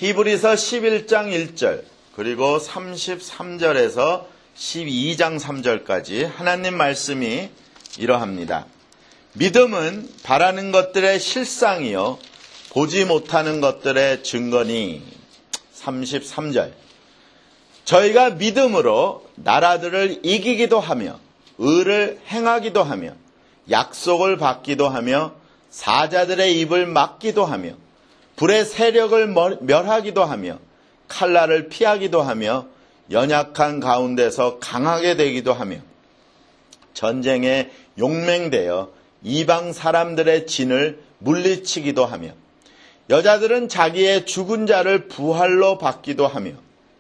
히브리서 11장 1절 그리고 33절에서 12장 3절까지 하나님 말씀이 이러합니다. 믿음은 바라는 것들의 실상이요 보지 못하는 것들의 증거니. 33절 저희가 믿음으로 나라들을 이기기도 하며 의를 행하기도 하며 약속을 받기도 하며 사자들의 입을 막기도 하며 불의 세력을 멸하기도 하며 칼날을 피하기도 하며 연약한 가운데서 강하게 되기도 하며 전쟁에 용맹되어 이방 사람들의 진을 물리치기도 하며 여자들은 자기의 죽은 자를 부활로 받기도 하며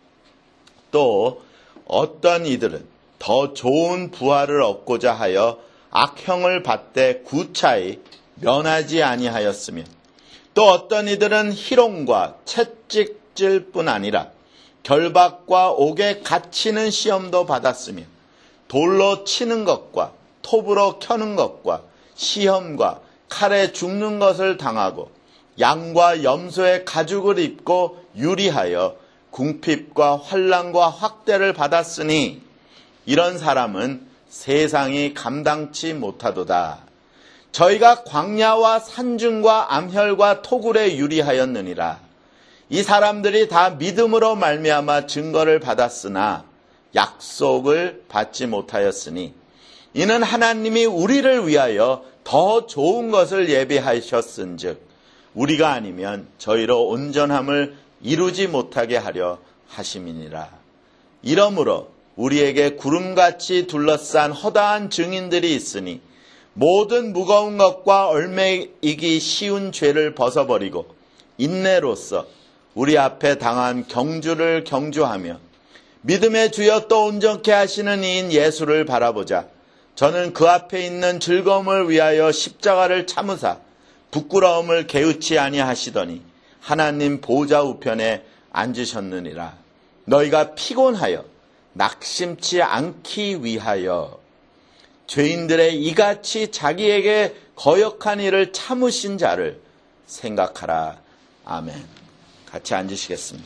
또 어떤 이들은 더 좋은 부활을 얻고자 하여 악형을 받되 구차히 면하지 아니하였으며 또 어떤 이들은 희롱과 채찍질 뿐 아니라 결박과 옥에 갇히는 시험도 받았으며 돌로 치는 것과 톱으로 켜는 것과 시험과 칼에 죽는 것을 당하고 양과 염소의 가죽을 입고 유리하여 궁핍과 환난과 확대를 받았으니 이런 사람은 세상이 감당치 못하도다. 저희가 광야와 산중과 암혈과 토굴에 유리하였느니라. 이 사람들이 다 믿음으로 말미암아 증거를 받았으나 약속을 받지 못하였으니 이는 하나님이 우리를 위하여 더 좋은 것을 예비하셨은즉 우리가 아니면 저희로 온전함을 이루지 못하게 하려 하심이니라. 이러므로 우리에게 구름같이 둘러싼 허다한 증인들이 있으니 모든 무거운 것과 얽매이기 쉬운 죄를 벗어버리고 인내로써 우리 앞에 당한 경주를 경주하며 믿음의 주여 또 온전케 하시는 이인 예수를 바라보자. 저는 그 앞에 있는 즐거움을 위하여 십자가를 참으사 부끄러움을 개의치 아니하시더니 하나님 보좌 우편에 앉으셨느니라. 너희가 피곤하여 낙심치 않기 위하여 죄인들의 이같이 자기에게 거역한 일을 참으신 자를 생각하라. 아멘. 같이 앉으시겠습니다.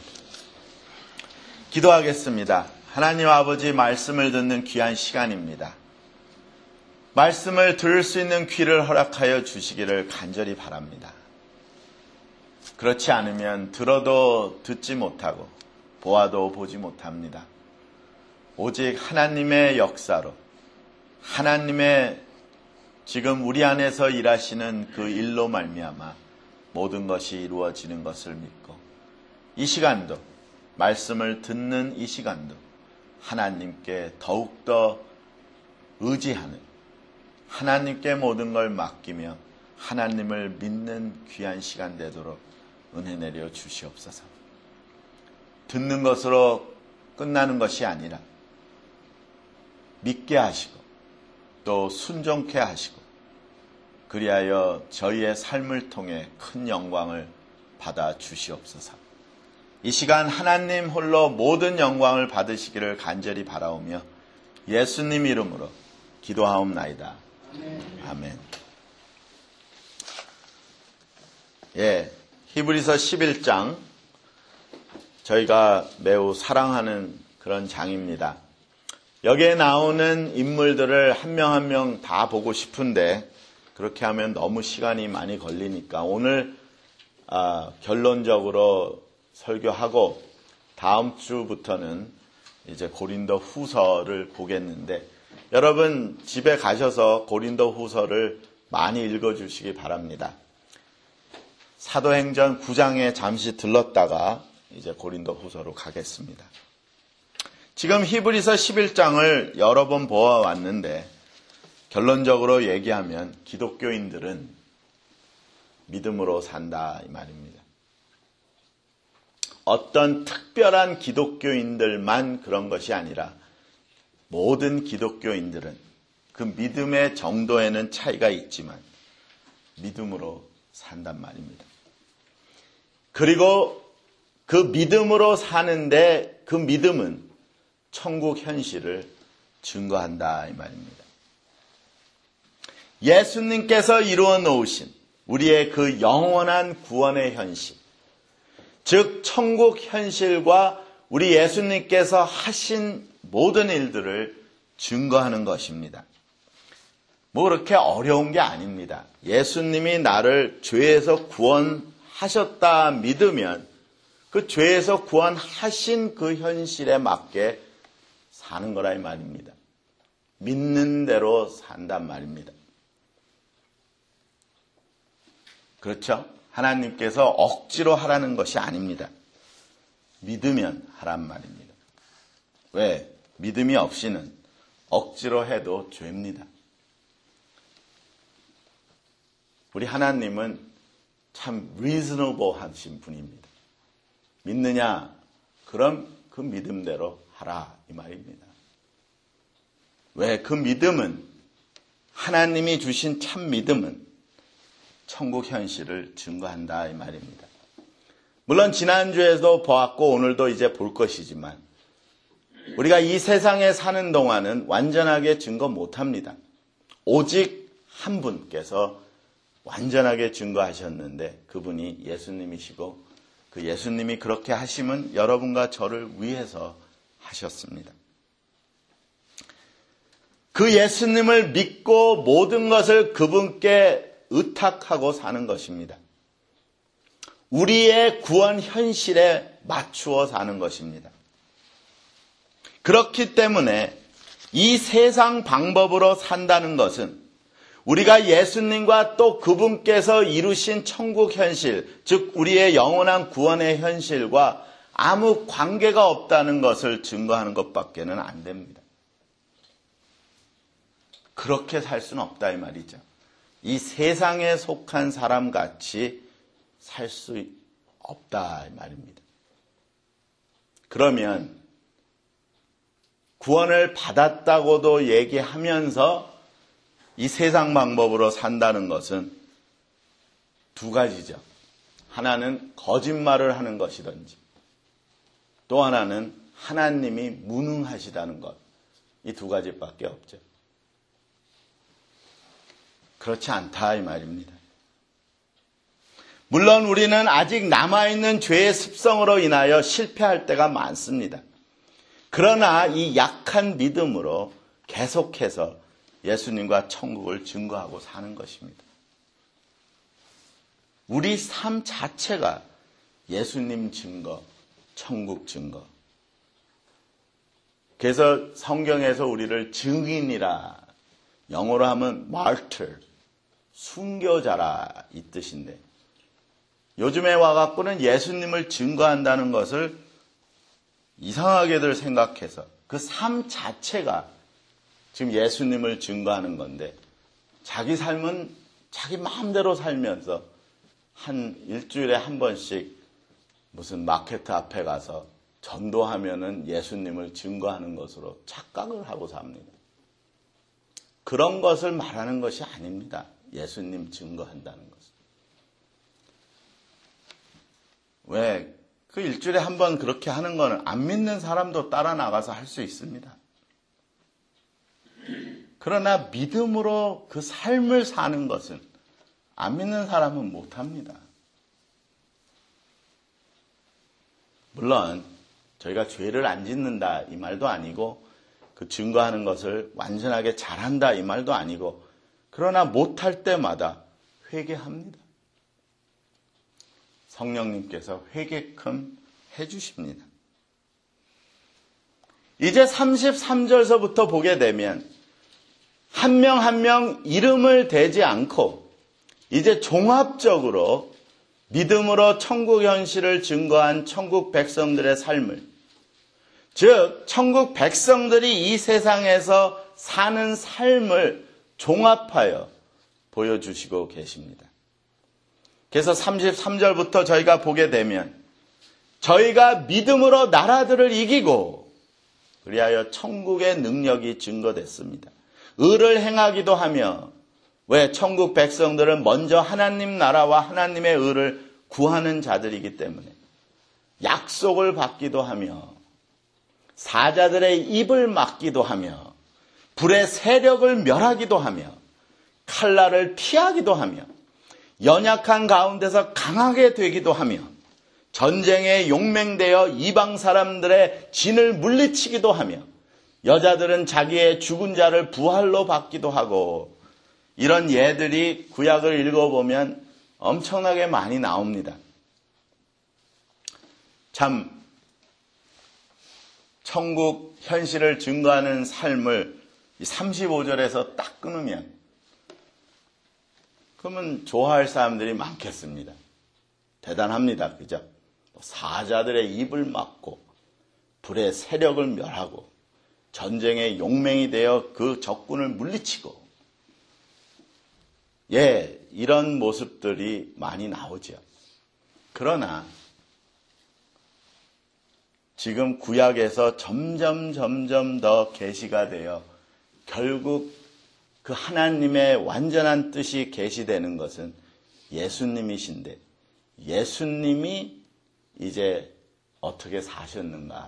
기도하겠습니다. 하나님 아버지, 말씀을 듣는 귀한 시간입니다. 말씀을 들을 수 있는 귀를 허락하여 주시기를 간절히 바랍니다. 그렇지 않으면 들어도 듣지 못하고 보아도 보지 못합니다. 오직 하나님의 역사로, 하나님의 지금 우리 안에서 일하시는 그 일로 말미암아 모든 것이 이루어지는 것을 믿고 이 시간도, 말씀을 듣는 이 시간도 하나님께 더욱더 의지하는, 하나님께 모든 걸 맡기며 하나님을 믿는 귀한 시간 되도록 은혜 내려 주시옵소서. 듣는 것으로 끝나는 것이 아니라 믿게 하시고 또 순종케 하시고 그리하여 저희의 삶을 통해 큰 영광을 받아 주시옵소서. 이 시간 하나님 홀로 모든 영광을 받으시기를 간절히 바라오며 예수님 이름으로 기도하옵나이다. 아멘. 히브리서 11장, 저희가 매우 사랑하는 그런 장입니다. 여기에 나오는 인물들을 한 명 한 명 다 보고 싶은데 그렇게 하면 너무 시간이 많이 걸리니까 오늘 결론적으로 설교하고 다음 주부터는 이제 고린도 후서를 보겠는데 여러분 집에 가셔서 고린도 후서를 많이 읽어주시기 바랍니다. 사도행전 9장에 잠시 들렀다가 이제 고린도 후서로 가겠습니다. 지금 히브리서 11장을 여러 번 보아왔는데 결론적으로 얘기하면 기독교인들은 믿음으로 산다 이 말입니다. 어떤 특별한 기독교인들만 그런 것이 아니라 모든 기독교인들은 그 믿음의 정도에는 차이가 있지만 믿음으로 산단 말입니다. 그리고 그 믿음으로 사는데 그 믿음은 천국 현실을 증거한다 이 말입니다. 예수님께서 이루어 놓으신 우리의 그 영원한 구원의 현실, 즉 천국 현실과 우리 예수님께서 하신 모든 일들을 증거하는 것입니다. 뭐 그렇게 어려운 게 아닙니다. 예수님이 나를 죄에서 구원하셨다 믿으면 그 죄에서 구원하신 그 현실에 맞게 사는 거라 이 말입니다. 믿는 대로 산단 말입니다. 그렇죠? 하나님께서 억지로 하라는 것이 아닙니다. 믿으면 하란 말입니다. 왜? 믿음이 없이는 억지로 해도 죄입니다. 우리 하나님은 참 reasonable 하신 분입니다. 믿느냐? 그럼 그 믿음대로 하라 이 말입니다. 왜? 그 믿음은 하나님이 주신 참 믿음은 천국 현실을 증거한다 이 말입니다. 물론 지난주에도 보았고 오늘도 이제 볼 것이지만 우리가 이 세상에 사는 동안은 완전하게 증거 못합니다. 오직 한 분께서 완전하게 증거하셨는데 그분이 예수님이시고 그 예수님이 그렇게 하심은 여러분과 저를 위해서 하셨습니다. 그 예수님을 믿고 모든 것을 그분께 의탁하고 사는 것입니다. 우리의 구원 현실에 맞추어 사는 것입니다. 그렇기 때문에 이 세상 방법으로 산다는 것은 우리가 예수님과 또 그분께서 이루신 천국 현실, 즉 우리의 영원한 구원의 현실과 아무 관계가 없다는 것을 증거하는 것밖에는 안 됩니다. 그렇게 살 수는 없다 이 말이죠. 이 세상에 속한 사람같이 살 수 없다 이 말입니다. 그러면 구원을 받았다고도 얘기하면서 이 세상 방법으로 산다는 것은 두 가지죠. 하나는 거짓말을 하는 것이든지 또 하나는 하나님이 무능하시다는 것. 이 두 가지밖에 없죠. 그렇지 않다 이 말입니다. 물론 우리는 아직 남아있는 죄의 습성으로 인하여 실패할 때가 많습니다. 그러나 이 약한 믿음으로 계속해서 예수님과 천국을 증거하고 사는 것입니다. 우리 삶 자체가 예수님 증거, 천국 증거. 그래서 성경에서 우리를 증인이라, 영어로 하면 martyr, 순교자라 이 뜻인데 요즘에 와갖고는 예수님을 증거한다는 것을 이상하게들 생각해서 그 삶 자체가 지금 예수님을 증거하는 건데 자기 삶은 자기 마음대로 살면서 한 일주일에 한 번씩 무슨 마켓 앞에 가서 전도하면은 예수님을 증거하는 것으로 착각을 하고 삽니다. 그런 것을 말하는 것이 아닙니다. 예수님 증거한다는 것은. 왜? 그 일주일에 한 번 그렇게 하는 거는 안 믿는 사람도 따라 나가서 할 수 있습니다. 그러나 믿음으로 그 삶을 사는 것은 안 믿는 사람은 못합니다. 물론 저희가 죄를 안 짓는다 이 말도 아니고 그 증거하는 것을 완전하게 잘한다 이 말도 아니고 그러나 못할 때마다 회개합니다. 성령님께서 회개끔 해주십니다. 이제 33절서부터 보게 되면 한 명 한 명 이름을 대지 않고 이제 종합적으로 믿음으로 천국 현실을 증거한 천국 백성들의 삶을, 즉 천국 백성들이 이 세상에서 사는 삶을 종합하여 보여주시고 계십니다. 그래서 33절부터 저희가 보게 되면 저희가 믿음으로 나라들을 이기고 그리하여 천국의 능력이 증거됐습니다. 의를 행하기도 하며, 왜? 천국 백성들은 먼저 하나님 나라와 하나님의 의를 구하는 자들이기 때문에 약속을 받기도 하며 사자들의 입을 막기도 하며 불의 세력을 멸하기도 하며 칼날을 피하기도 하며 연약한 가운데서 강하게 되기도 하며 전쟁에 용맹되어 이방 사람들의 진을 물리치기도 하며 여자들은 자기의 죽은 자를 부활로 받기도 하고 이런 예들이 구약을 읽어보면 엄청나게 많이 나옵니다. 참 천국 현실을 증거하는 삶을 35절에서 딱 끊으면 그러면 좋아할 사람들이 많겠습니다. 대단합니다. 그죠? 사자들의 입을 막고 불의 세력을 멸하고 전쟁의 용맹이 되어 그 적군을 물리치고 이런 모습들이 많이 나오죠. 그러나 지금 구약에서 점점 더 계시가 되어 결국 그 하나님의 완전한 뜻이 계시되는 것은 예수님이신데 예수님이 이제 어떻게 사셨는가.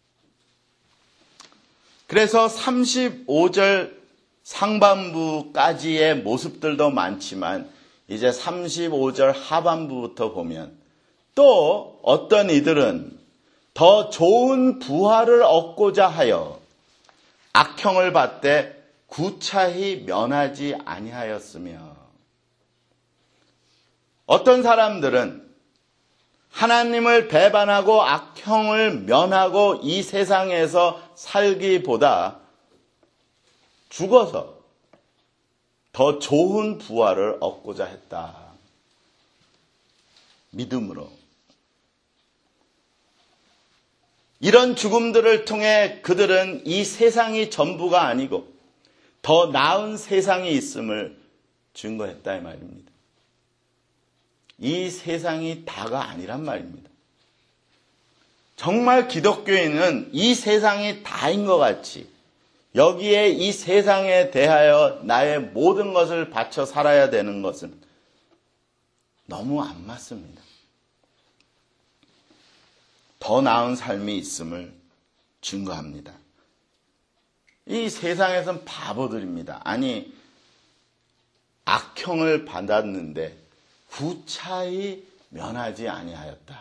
그래서 35절 상반부까지의 모습들도 많지만 이제 35절 하반부부터 보면 또 어떤 이들은 더 좋은 부활을 얻고자 하여 악형을 받되 구차히 면하지 아니하였으며 어떤 사람들은 하나님을 배반하고 악형을 면하고 이 세상에서 살기보다 죽어서 더 좋은 부활을 얻고자 했다. 믿음으로. 이런 죽음들을 통해 그들은 이 세상이 전부가 아니고 더 나은 세상이 있음을 증거했다 이 말입니다. 이 세상이 다가 아니란 말입니다. 정말 기독교인은 이 세상이 다인 것 같이 여기에 이 세상에 대하여 나의 모든 것을 바쳐 살아야 되는 것은 너무 안 맞습니다. 더 나은 삶이 있음을 증거합니다. 이 세상에선 바보들입니다. 아니, 악형을 받았는데 구차히 면하지 아니하였다.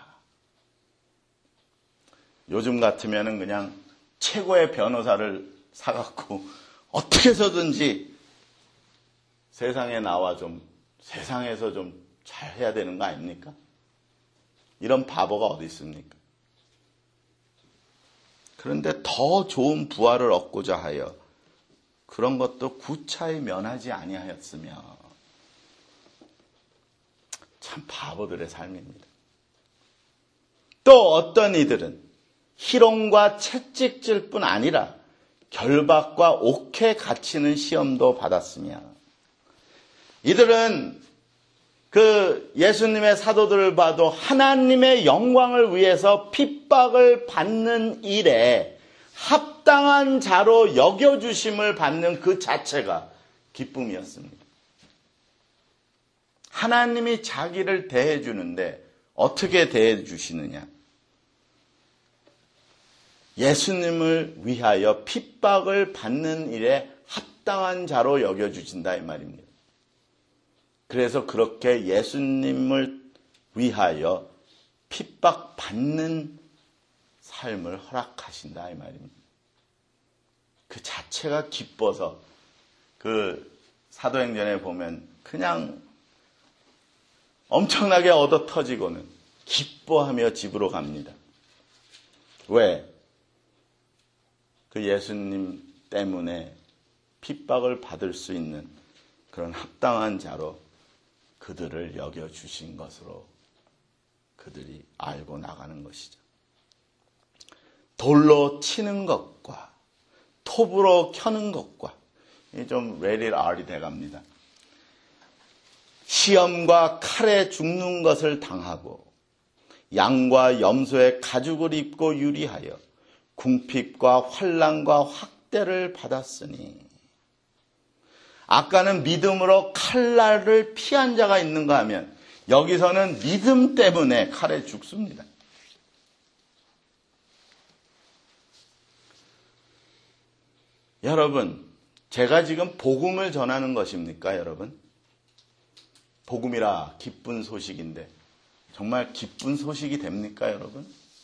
요즘 같으면은 그냥 최고의 변호사를 사갖고 어떻게 해서든지 세상에 나와 세상에서 좀 잘 해야 되는 거 아닙니까? 이런 바보가 어디 있습니까? 그런데 더 좋은 부활을 얻고자 하여 그런 것도 구차히 면하지 아니하였으며 참 바보들의 삶입니다. 또 어떤 이들은 희롱과 채찍질 뿐 아니라 결박과 옥에 갇히는 시험도 받았으며 이들은 그 예수님의 사도들을 봐도 하나님의 영광을 위해서 핍박을 받는 일에 합당한 자로 여겨주심을 받는 그 자체가 기쁨이었습니다. 하나님이 자기를 대해주는데 어떻게 대해주시느냐? 예수님을 위하여 핍박을 받는 일에 합당한 자로 여겨주신다 이 말입니다. 그래서 그렇게 예수님을 위하여 핍박받는 삶을 허락하신다 이 말입니다. 그 자체가 기뻐서 그 사도행전에 보면 그냥 엄청나게 얻어 터지고는 기뻐하며 집으로 갑니다. 왜? 그 예수님 때문에 핍박을 받을 수 있는 그런 합당한 자로 그들을 여겨주신 것으로 그들이 알고 나가는 것이죠. 돌로 치는 것과 톱으로 켜는 것과 좀 레일 R이 돼갑니다. 시험과 칼에 죽는 것을 당하고 양과 염소의 가죽을 입고 유리하여 궁핍과 환난과 학대를 받았으니 아까는 믿음으로 칼날을 피한 자가 있는가 하면 여기서는 믿음 때문에 칼에 죽습니다. 여러분, 제가 지금 복음을 전하는 것입니까, 여러분? 복음이라 기쁜 소식인데 정말 기쁜 소식이 됩니까, 여러분?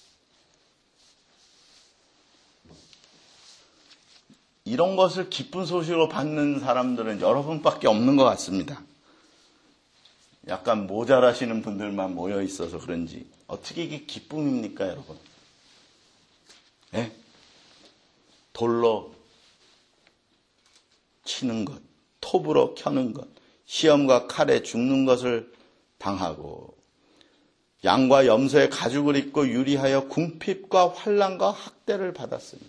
이런 것을 기쁜 소식으로 받는 사람들은 여러분밖에 없는 것 같습니다. 약간 모자라시는 분들만 모여 있어서 그런지 어떻게 이게 기쁨입니까, 여러분? 네? 돌로 치는 것, 톱으로 켜는 것, 시험과 칼에 죽는 것을 당하고 양과 염소의 가죽을 입고 유리하여 궁핍과 환난과 학대를 받았습니다.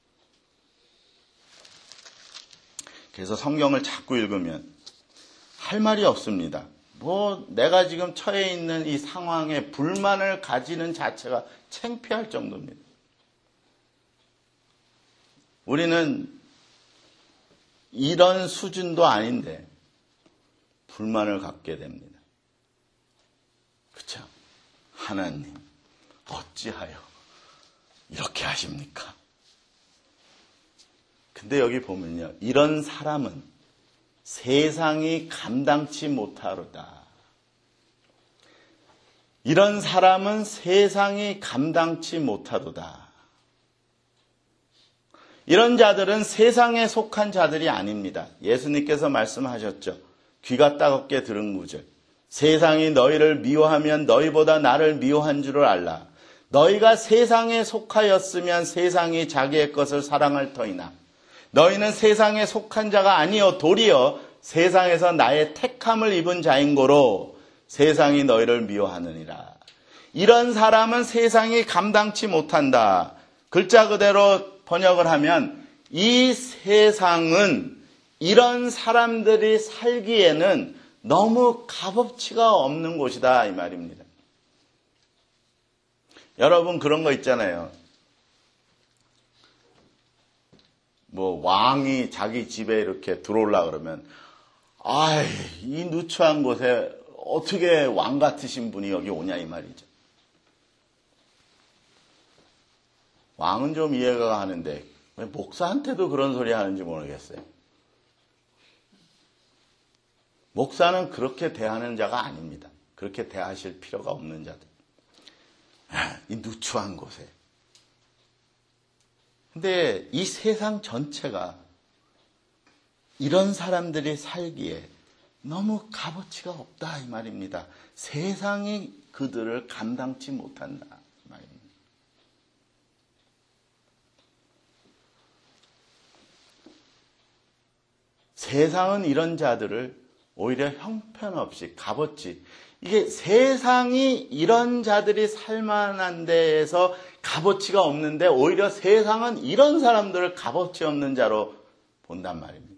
그래서 성경을 자꾸 읽으면 할 말이 없습니다. 내가 지금 처해 있는 이 상황에 불만을 가지는 자체가 창피할 정도입니다. 우리는 이런 수준도 아닌데 불만을 갖게 됩니다. 그렇죠? 하나님, 어찌하여 이렇게 하십니까? 근데 여기 보면요, 이런 사람은 세상이 감당치 못하로다. 이런 사람은 세상이 감당치 못하도다. 이런 자들은 세상에 속한 자들이 아닙니다. 예수님께서 말씀하셨죠. 귀가 따갑게 들은 구절. 세상이 너희를 미워하면 너희보다 나를 미워한 줄을 알라. 너희가 세상에 속하였으면 세상이 자기의 것을 사랑할 터이나 너희는 세상에 속한 자가 아니요 도리어 세상에서 나의 택함을 입은 자인 고로 세상이 너희를 미워하느니라. 이런 사람은 세상이 감당치 못한다. 글자 그대로 번역을 하면 이 세상은 이런 사람들이 살기에는 너무 값어치가 없는 곳이다 이 말입니다. 여러분 그런 거 있잖아요. 왕이 자기 집에 이렇게 들어오려고 그러면 이 누추한 곳에 어떻게 왕 같으신 분이 여기 오냐 이 말이죠. 왕은 좀 이해가 가는데 왜 목사한테도 그런 소리 하는지 모르겠어요. 목사는 그렇게 대하는 자가 아닙니다. 그렇게 대하실 필요가 없는 자들. 이 누추한 곳에. 근데 이 세상 전체가 이런 사람들이 살기에 너무 값어치가 없다 이 말입니다. 세상이 그들을 감당치 못한다 이 말입니다. 세상은 이런 자들을 오히려 형편없이 값어치, 이게 세상이 이런 자들이 살만한 데에서 값어치가 없는데 오히려 세상은 이런 사람들을 값어치 없는 자로 본단 말입니다.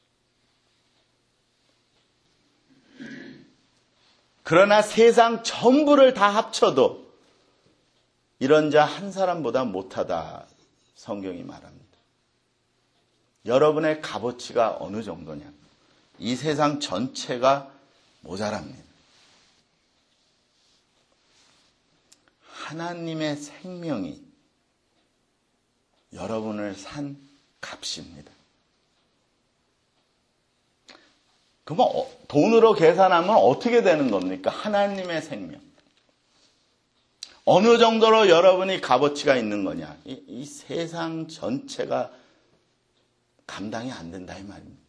그러나 세상 전부를 다 합쳐도 이런 자 한 사람보다 못하다 성경이 말합니다. 여러분의 값어치가 어느 정도냐? 이 세상 전체가 모자랍니다. 하나님의 생명이 여러분을 산 값입니다. 그럼 돈으로 계산하면 어떻게 되는 겁니까? 하나님의 생명. 어느 정도로 여러분이 값어치가 있는 거냐? 이 세상 전체가 감당이 안 된다 이 말입니다.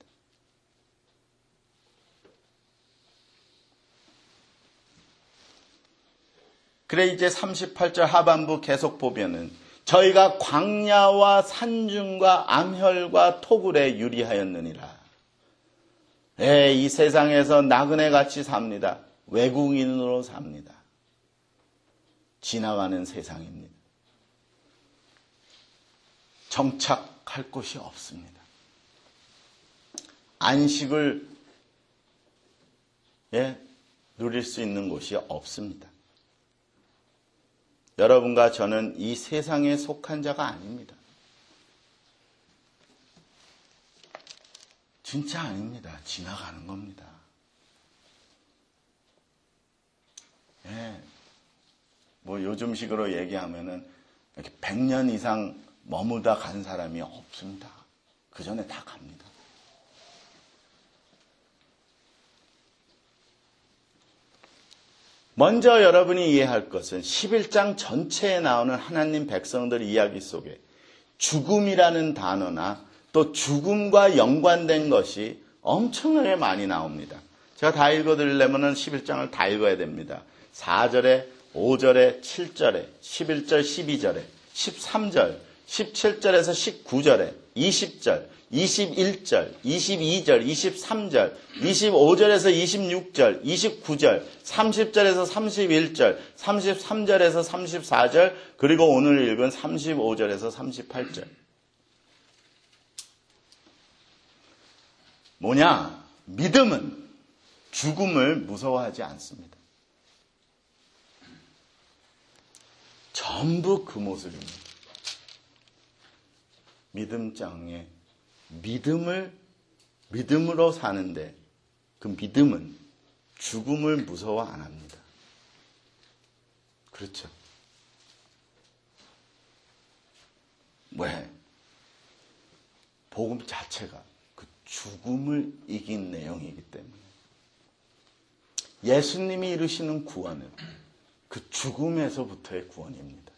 그래 이제 38절 하반부 계속 보면은 저희가 광야와 산중과 암혈과 토굴에 유리하였느니라. 이 세상에서 나그네 같이 삽니다. 외국인으로 삽니다. 지나가는 세상입니다. 정착할 곳이 없습니다. 안식을 누릴 수 있는 곳이 없습니다. 여러분과 저는 이 세상에 속한 자가 아닙니다. 진짜 아닙니다. 지나가는 겁니다. 요즘식으로 얘기하면은 이렇게 100년 이상 머무다 간 사람이 없습니다. 그 전에 다 갑니다. 먼저 여러분이 이해할 것은 11장 전체에 나오는 하나님 백성들 이야기 속에 죽음이라는 단어나 또 죽음과 연관된 것이 엄청나게 많이 나옵니다. 제가 다 읽어드리려면 11장을 다 읽어야 됩니다. 4절에, 5절에, 7절에, 11절, 12절에, 13절, 17절에서 19절에, 20절, 21절, 22절, 23절, 25절에서 26절, 29절, 30절에서 31절, 33절에서 34절, 그리고 오늘 읽은 35절에서 38절. 뭐냐? 믿음은 죽음을 무서워하지 않습니다. 전부 그 모습입니다. 믿음장에 믿음으로 사는데 그 믿음은 죽음을 무서워 안 합니다. 그렇죠? 왜? 복음 자체가 그 죽음을 이긴 내용이기 때문에. 예수님이 이루시는 구원은 그 죽음에서부터의 구원입니다.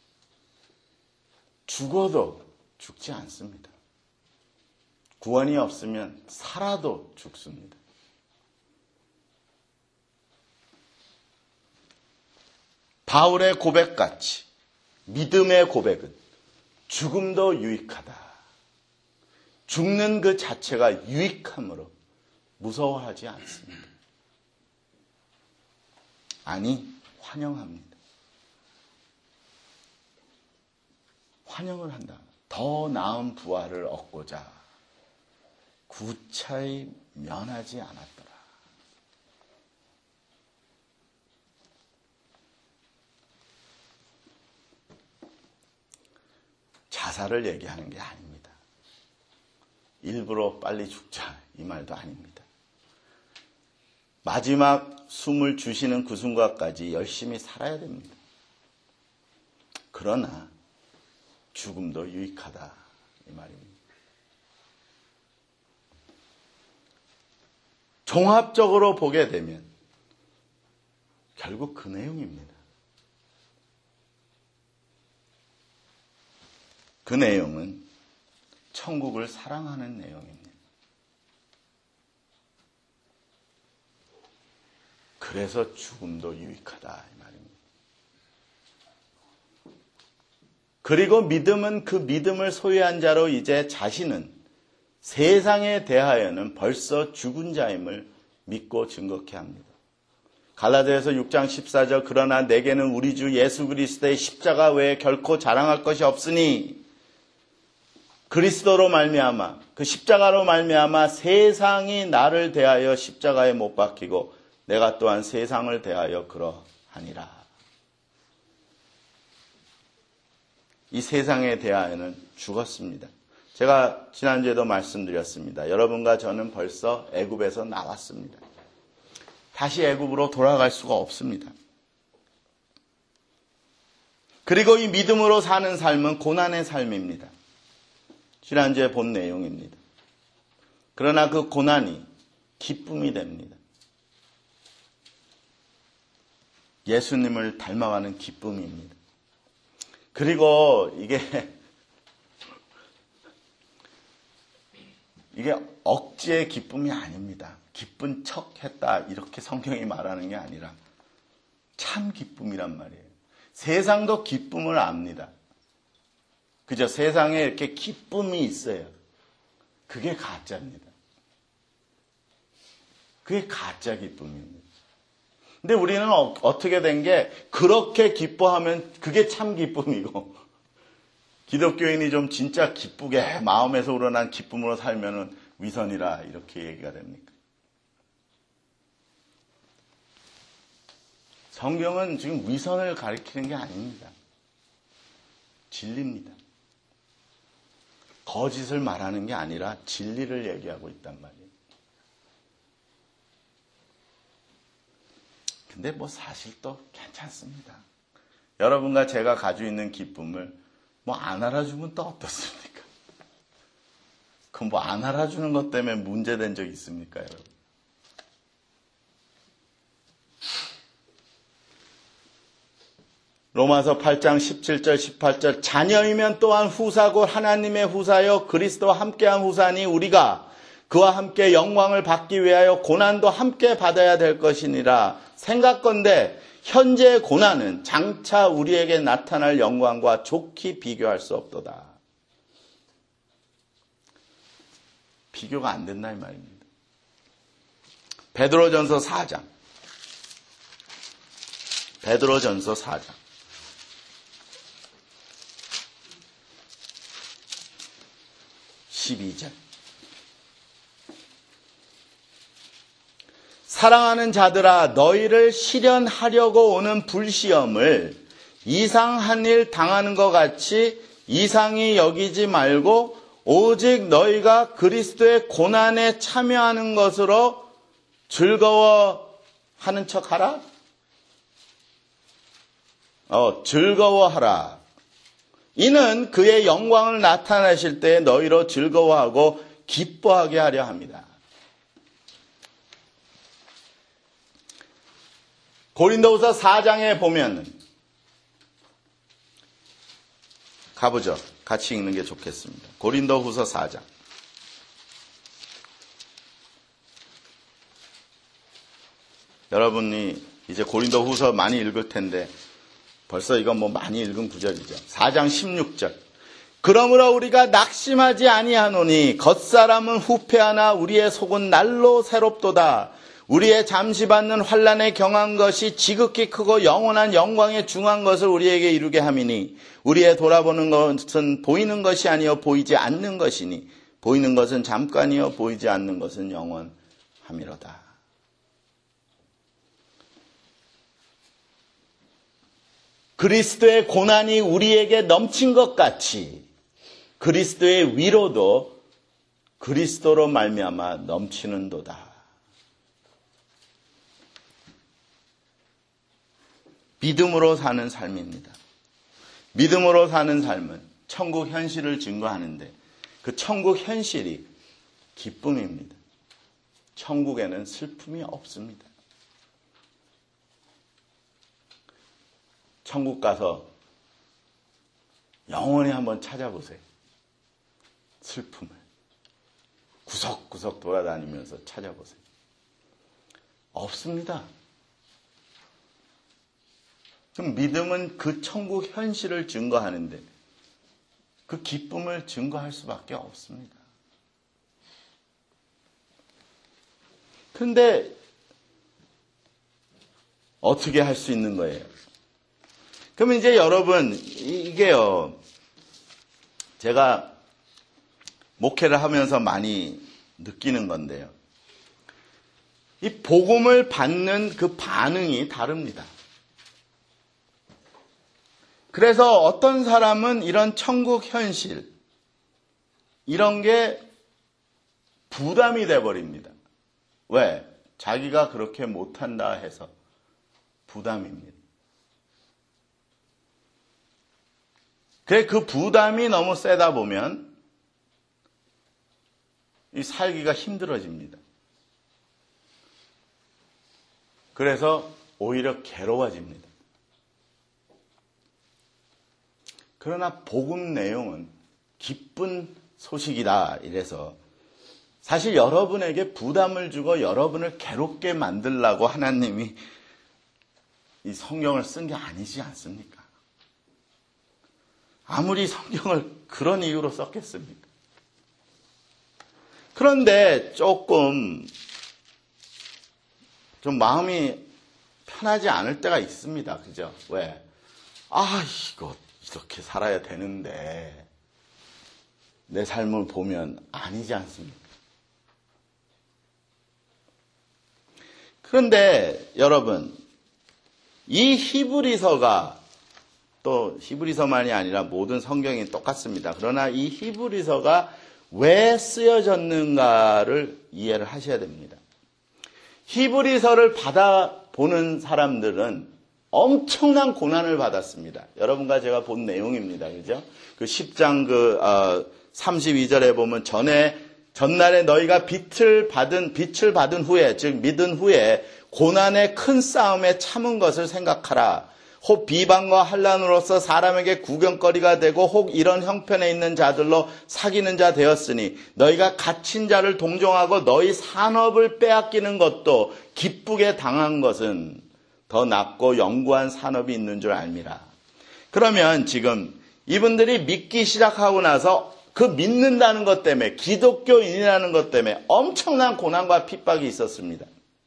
죽어도 죽지 않습니다. 구원이 없으면 살아도 죽습니다. 바울의 고백같이 믿음의 고백은 죽음도 유익하다. 죽는 그 자체가 유익함으로 무서워하지 않습니다. 아니, 환영합니다. 환영을 한다. 더 나은 부활을 얻고자 구차히 면하지 않았더라. 자살을 얘기하는 게 아닙니다. 일부러 빨리 죽자 이 말도 아닙니다. 마지막 숨을 주시는 그 순간까지 열심히 살아야 됩니다. 그러나 죽음도 유익하다 이 말입니다. 종합적으로 보게 되면 결국 그 내용입니다. 그 내용은 천국을 사랑하는 내용입니다. 그래서 죽음도 유익하다 이 말입니다. 그리고 믿음은 그 믿음을 소유한 자로 이제 자신은 세상에 대하여는 벌써 죽은 자임을 믿고 증거케 합니다. 갈라디아서 6장 14절 그러나 내게는 우리 주 예수 그리스도의 십자가 외에 결코 자랑할 것이 없으니 그리스도로 말미암아 그 십자가로 말미암아 세상이 나를 대하여 십자가에 못 박히고 내가 또한 세상을 대하여 그러하니라. 이 세상에 대하여는 죽었습니다. 제가 지난주에도 말씀드렸습니다. 여러분과 저는 벌써 애굽에서 나왔습니다. 다시 애굽으로 돌아갈 수가 없습니다. 그리고 이 믿음으로 사는 삶은 고난의 삶입니다. 지난주에 본 내용입니다. 그러나 그 고난이 기쁨이 됩니다. 예수님을 닮아가는 기쁨입니다. 그리고 이게 억지의 기쁨이 아닙니다. 기쁜 척 했다 이렇게 성경이 말하는 게 아니라 참 기쁨이란 말이에요. 세상도 기쁨을 압니다. 그죠? 세상에 이렇게 기쁨이 있어요. 그게 가짜입니다. 그게 가짜 기쁨입니다. 근데 우리는 어떻게 된 게 그렇게 기뻐하면 그게 참 기쁨이고 기독교인이 좀 진짜 기쁘게 마음에서 우러난 기쁨으로 살면은 위선이라 이렇게 얘기가 됩니까? 성경은 지금 위선을 가리키는 게 아닙니다. 진리입니다. 거짓을 말하는 게 아니라 진리를 얘기하고 있단 말이에요. 근데 뭐 사실 또 괜찮습니다. 여러분과 제가 가지고 있는 기쁨을 뭐 안 알아주면 또 어떻습니까? 그럼 뭐 안 알아주는 것 때문에 문제된 적 있습니까, 여러분? 로마서 8장 17절 18절 자녀이면 또한 후사고 하나님의 후사여 그리스도와 함께한 후사니 우리가 그와 함께 영광을 받기 위하여 고난도 함께 받아야 될 것이니라. 생각건대 현재의 고난은 장차 우리에게 나타날 영광과 좋게 비교할 수 없도다. 비교가 안 된다 이 말입니다. 베드로전서 4장 12절 사랑하는 자들아 너희를 시련하려고 오는 불시험을 이상한 일 당하는 것 같이 이상히 여기지 말고 오직 너희가 그리스도의 고난에 참여하는 것으로 즐거워하는 척하라. 즐거워하라. 이는 그의 영광을 나타내실 때 너희로 즐거워하고 기뻐하게 하려 합니다. 고린도후서 4장에 보면 가보죠. 같이 읽는 게 좋겠습니다. 고린도후서 4장. 여러분이 이제 고린도후서 많이 읽을 텐데 벌써 이건 많이 읽은 구절이죠. 4장 16절. 그러므로 우리가 낙심하지 아니하노니 겉사람은 후패하나 우리의 속은 날로 새롭도다. 우리의 잠시 받는 환난에 경한 것이 지극히 크고 영원한 영광에 중한 것을 우리에게 이루게 함이니 우리의 돌아보는 것은 보이는 것이 아니요 보이지 않는 것이니 보이는 것은 잠깐이요 보이지 않는 것은 영원함이로다. 그리스도의 고난이 우리에게 넘친 것 같이 그리스도의 위로도 그리스도로 말미암아 넘치는도다. 믿음으로 사는 삶입니다. 믿음으로 사는 삶은 천국 현실을 증거하는데 그 천국 현실이 기쁨입니다. 천국에는 슬픔이 없습니다. 천국 가서 영원히 한번 찾아보세요. 슬픔을 구석구석 돌아다니면서 찾아보세요. 없습니다. 그럼 믿음은 그 천국 현실을 증거하는데 그 기쁨을 증거할 수밖에 없습니다. 그런데 어떻게 할 수 있는 거예요? 그럼 이제 여러분 이게요, 제가 목회를 하면서 많이 느끼는 건데요. 이 복음을 받는 그 반응이 다릅니다. 그래서 어떤 사람은 이런 천국 현실, 이런 게 부담이 돼버립니다. 왜? 자기가 그렇게 못한다 해서 부담입니다. 그래, 그 부담이 너무 세다 보면 이 살기가 힘들어집니다. 그래서 오히려 괴로워집니다. 그러나 복음 내용은 기쁜 소식이다 이래서 사실 여러분에게 부담을 주고 여러분을 괴롭게 만들려고 하나님이 이 성경을 쓴 게 아니지 않습니까? 아무리 성경을 그런 이유로 썼겠습니까? 그런데 조금 좀 마음이 편하지 않을 때가 있습니다. 그죠? 왜? 이거 이렇게 살아야 되는데 내 삶을 보면 아니지 않습니까? 그런데 여러분, 이 히브리서가 또 히브리서만이 아니라 모든 성경이 똑같습니다. 그러나 이 히브리서가 왜 쓰여졌는가를 이해를 하셔야 됩니다. 히브리서를 받아보는 사람들은 엄청난 고난을 받았습니다. 여러분과 제가 본 내용입니다. 그죠? 그 10장 32절에 보면 전날에 너희가 빛을 받은 후에, 즉 믿은 후에 고난의 큰 싸움에 참은 것을 생각하라. 혹 비방과 환난으로서 사람에게 구경거리가 되고 혹 이런 형편에 있는 자들로 사귀는 자 되었으니 너희가 갇힌 자를 동정하고 너희 산업을 빼앗기는 것도 기쁘게 당한 것은 더 낫고 영구한 산업이 있는 줄 알미라. 그러면 지금 이분들이 믿기 시작하고 나서 그 믿는다는 것 때문에, 기독교인이라는 것 때문에 엄청난 고난과 핍박이 있었습니다.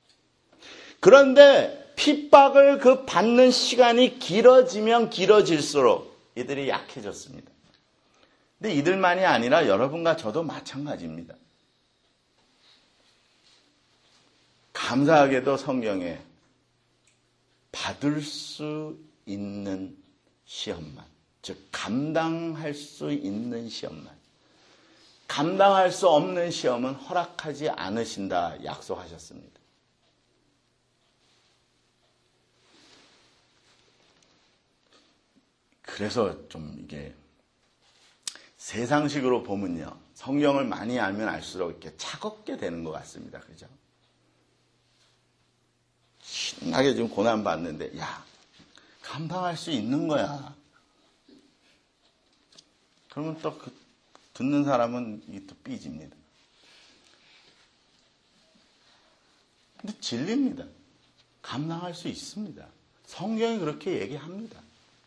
그런데 핍박을 그 받는 시간이 길어지면 길어질수록 이들이 약해졌습니다. 근데 이들만이 아니라 여러분과 저도 마찬가지입니다. 감사하게도 성경에 받을 수 있는 시험만, 즉 감당할 수 있는 시험만, 감당할 수 없는 시험은 허락하지 않으신다 약속하셨습니다. 그래서 좀 이게 세상식으로 보면요, 성경을 많이 알면 알수록 이렇게 차갑게 되는 것 같습니다. 그죠? 신나게 지금 고난 받는데, 야, 감당할 수 있는 거야. 그러면 또 듣는 사람은 이게 또 삐집니다. 근데 진리입니다. 감당할 수 있습니다. 성경이 그렇게 얘기합니다.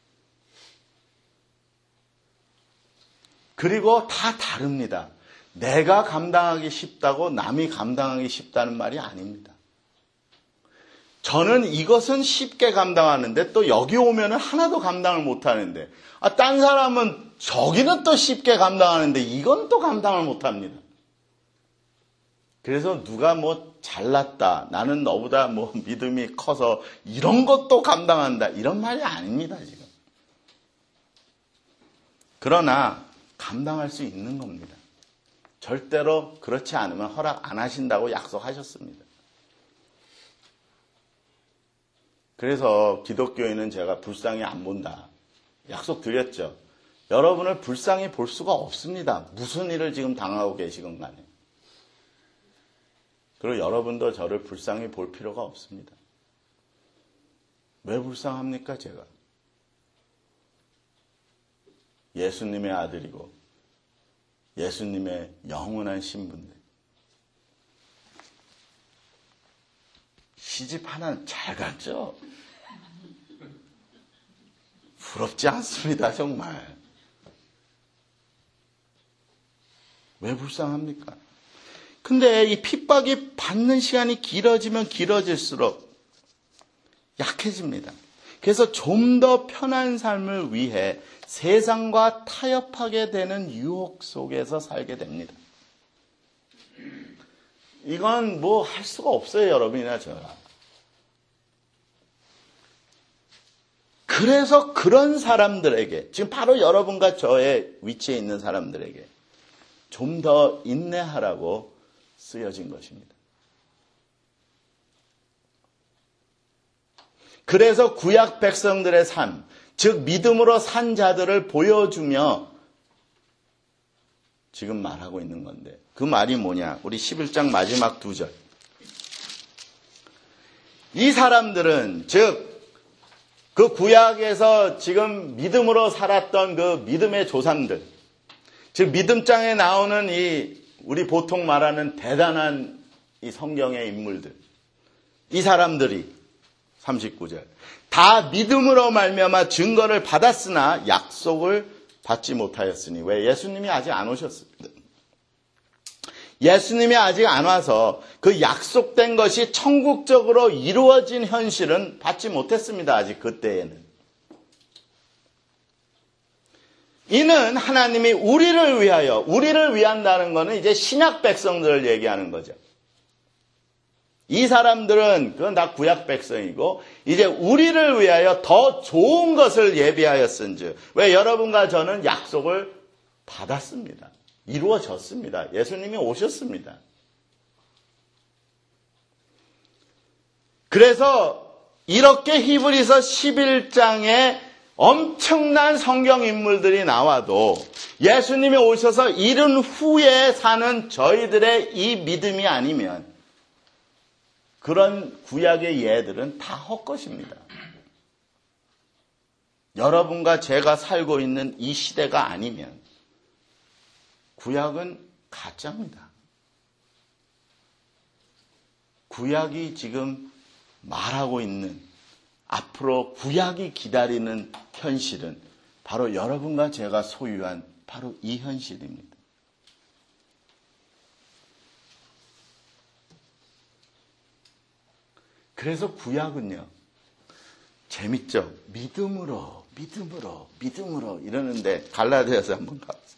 그리고 다 다릅니다. 내가 감당하기 쉽다고 남이 감당하기 쉽다는 말이 아닙니다. 저는 이것은 쉽게 감당하는데 또 여기 오면은 하나도 감당을 못하는데, 딴 사람은 저기는 또 쉽게 감당하는데 이건 또 감당을 못합니다. 그래서 누가 뭐 잘났다, 나는 너보다 뭐 믿음이 커서 이런 것도 감당한다, 이런 말이 아닙니다, 지금. 그러나 감당할 수 있는 겁니다. 절대로 그렇지 않으면 허락 안 하신다고 약속하셨습니다. 그래서 기독교인은 제가 불쌍히 안 본다 약속드렸죠. 여러분을 불쌍히 볼 수가 없습니다. 무슨 일을 지금 당하고 계시건 간에. 그리고 여러분도 저를 불쌍히 볼 필요가 없습니다. 왜 불쌍합니까, 제가? 예수님의 아들이고 예수님의 영원한 신부인데 시집 하나는 잘 갔죠? 부럽지 않습니다, 정말. 왜 불쌍합니까? 근데 이 핍박이 받는 시간이 길어지면 길어질수록 약해집니다. 그래서 좀 더 편한 삶을 위해 세상과 타협하게 되는 유혹 속에서 살게 됩니다. 이건 뭐 할 수가 없어요, 여러분이나 저나. 그래서 그런 사람들에게, 지금 바로 여러분과 저의 위치에 있는 사람들에게 좀 더 인내하라고 쓰여진 것입니다. 그래서 구약 백성들의 삶, 즉 믿음으로 산 자들을 보여주며 지금 말하고 있는 건데, 그 말이 뭐냐? 우리 11장 마지막 2절. 이 사람들은, 즉 그 구약에서 지금 믿음으로 살았던 그 믿음의 조상들, 즉 믿음장에 나오는 이 우리 보통 말하는 대단한 이 성경의 인물들, 이 사람들이 39절 다 믿음으로 말미암아 증거를 받았으나 약속을 받지 못하였으니. 왜? 예수님이 아직 안 오셨습니다. 예수님이 아직 안 와서 그 약속된 것이 천국적으로 이루어진 현실은 받지 못했습니다. 아직 그때에는. 이는 하나님이 우리를 위하여, 우리를 위한다는 것은 이제 신약 백성들을 얘기하는 거죠. 이 사람들은 그건 다 구약 백성이고 이제 우리를 위하여 더 좋은 것을 예비하였은즉. 왜? 여러분과 저는 약속을 받았습니다. 이루어졌습니다. 예수님이 오셨습니다. 그래서 이렇게 히브리서 11장에 엄청난 성경 인물들이 나와도 예수님이 오셔서 이른 후에 사는 저희들의 이 믿음이 아니면 그런 구약의 예들은 다 헛것입니다. 여러분과 제가 살고 있는 이 시대가 아니면 구약은 가짜입니다. 구약이 지금 말하고 있는, 앞으로 구약이 기다리는 현실은 바로 여러분과 제가 소유한 바로 이 현실입니다. 그래서 구약은요, 재밌죠? 믿음으로 이러는데 갈라디아서 한번 가보세요.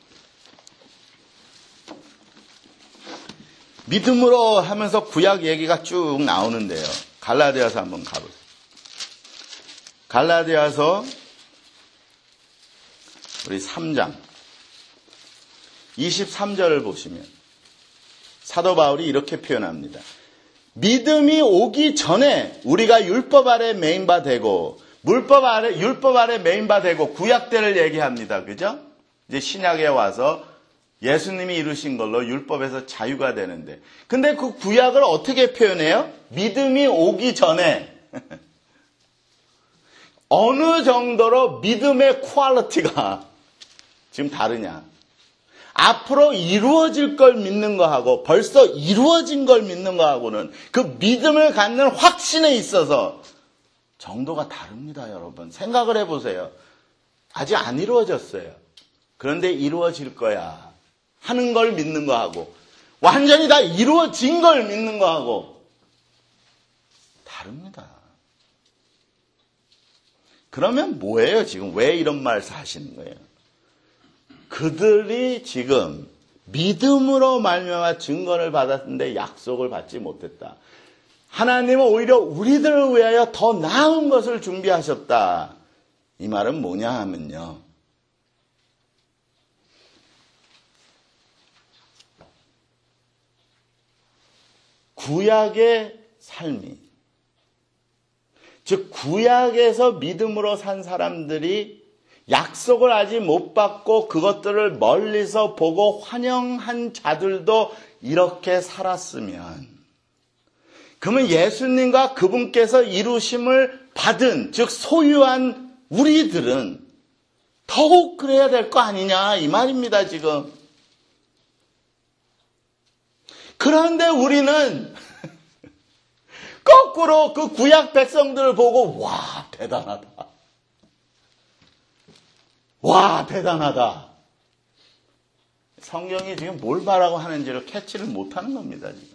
믿음으로 하면서 구약 얘기가 쭉 나오는데요. 갈라디아서 한번 가보세요. 갈라디아서 우리 3장 23절을 보시면 사도 바울이 이렇게 표현합니다. 믿음이 오기 전에 우리가 율법 아래 매인 바 되고 율법 아래 매인 바 되고 구약 때를 얘기합니다. 그죠? 이제 신약에 와서 예수님이 이루신 걸로 율법에서 자유가 되는데, 근데 그 구약을 어떻게 표현해요? 믿음이 오기 전에 어느 정도로 믿음의 퀄리티가 지금 다르냐? 앞으로 이루어질 걸 믿는 거하고 벌써 이루어진 걸 믿는 거하고는 그 믿음을 갖는 확신에 있어서 정도가 다릅니다, 여러분. 생각을 해보세요. 아직 안 이루어졌어요. 그런데 이루어질 거야 하는 걸 믿는 거하고 완전히 다 이루어진 걸 믿는 거하고 다릅니다. 그러면 뭐예요? 지금 왜 이런 말을 하시는 거예요? 그들이 지금 믿음으로 말미암아 증거를 받았는데 약속을 받지 못했다. 하나님은 오히려 우리들을 위하여 더 나은 것을 준비하셨다. 이 말은 뭐냐 하면요, 구약의 삶이, 즉 구약에서 믿음으로 산 사람들이 약속을 아직 못 받고 그것들을 멀리서 보고 환영한 자들도 이렇게 살았으면, 그러면 예수님과 그분께서 이루심을 받은, 즉 소유한 우리들은 더욱 그래야 될 거 아니냐 이 말입니다, 지금. 그런데 우리는 거꾸로 그 구약 백성들을 보고 와, 대단하다. 와, 대단하다. 성경이 지금 뭘 말하고 하는지를 캐치를 못하는 겁니다, 지금.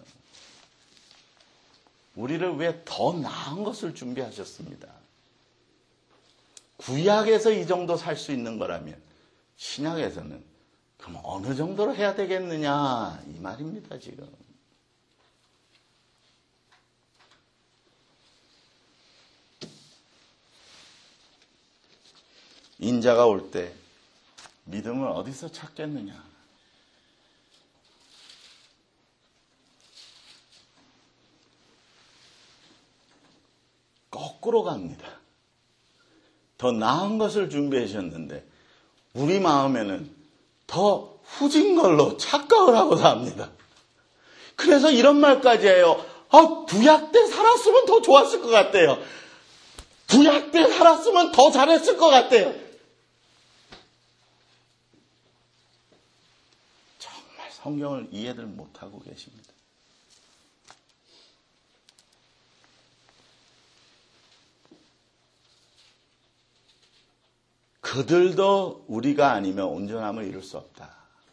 우리를 위해 더 나은 것을 준비하셨습니다. 구약에서 이 정도 살 수 있는 거라면 신약에서는 그럼 어느 정도로 해야 되겠느냐 이 말입니다, 지금. 인자가 올 때 믿음을 어디서 찾겠느냐? 거꾸로 갑니다. 더 나은 것을 준비하셨는데 우리 마음에는 더 후진 걸로 착각을 하고 삽니다. 그래서 이런 말까지 해요. 구약 때 살았으면 더 좋았을 것 같대요. 구약 때 살았으면 더 잘했을 것 같대요. 정말 성경을 이해를 못하고 계십니다. 그들도 우리가 아니면 온전함을 이룰 수 없다.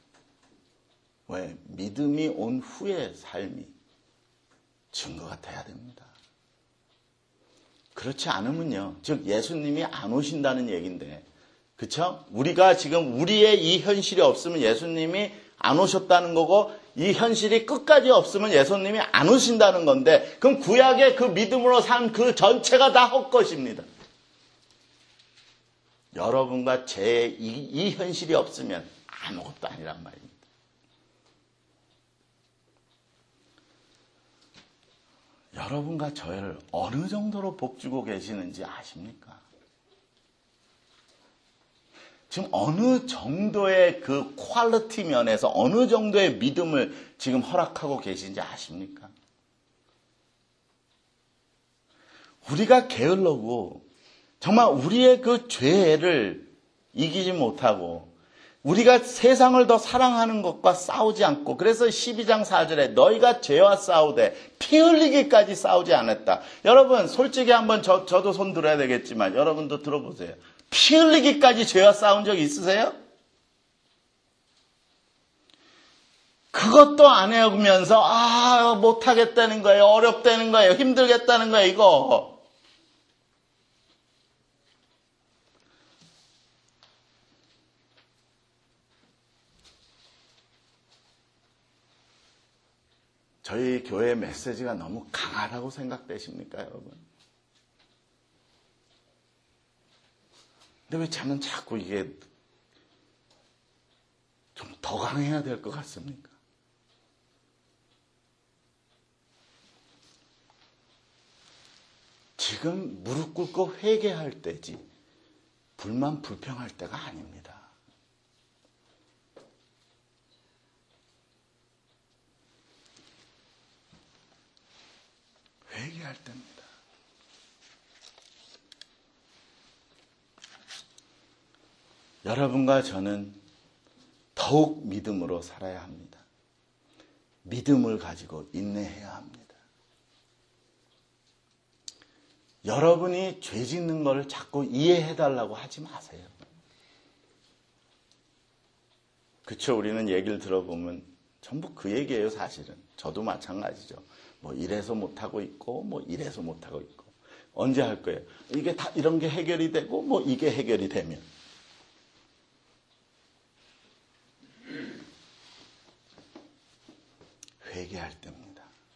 왜? 믿음이 온 후의 삶이 증거가 돼야 됩니다. 그렇지 않으면요, 즉 예수님이 안 오신다는 얘기인데, 그렇죠? 우리가 지금 우리의 이 현실이 없으면 예수님이 안 오셨다는 거고, 이 현실이 끝까지 없으면 예수님이 안 오신다는 건데, 그럼 구약의 그 믿음으로 산 그 전체가 다 헛것입니다. 여러분과 제 이 현실이 없으면 아무것도 아니란 말입니다. 여러분과 저를 어느 정도로 복주고 계시는지 아십니까? 지금 어느 정도의 그 퀄리티 면에서 어느 정도의 믿음을 지금 허락하고 계신지 아십니까? 우리가 게을러고 정말 우리의 그 죄를 이기지 못하고 우리가 세상을 더 사랑하는 것과 싸우지 않고, 그래서 12장 4절에 너희가 죄와 싸우되 피 흘리기까지 싸우지 않았다. 여러분 솔직히 한번 저도 손 들어야 되겠지만 여러분도 들어보세요. 피 흘리기까지 죄와 싸운 적 있으세요? 그것도 안 해오면서 못하겠다는 거예요. 어렵다는 거예요. 힘들겠다는 거예요. 이거. 저희 교회 메시지가 너무 강하다고 생각되십니까, 여러분? 근데 왜 저는 자꾸 이게 좀 더 강해야 될 것 같습니까? 지금 무릎 꿇고 회개할 때지 불만 불평할 때가 아닙니다. 회개할 때입니다. 여러분과 저는 더욱 믿음으로 살아야 합니다. 믿음을 가지고 인내해야 합니다. 여러분이 죄 짓는 걸 자꾸 이해해달라고 하지 마세요. 그쵸? 우리는 얘기를 들어보면 전부 그 얘기예요, 사실은. 저도 마찬가지죠. 뭐 이래서 못하고 있고, 뭐 이래서 못하고 있고. 언제 할 거예요? 이게 다 이런 게 해결이 되고, 뭐 이게 해결이 되면. 회개할 때입니다.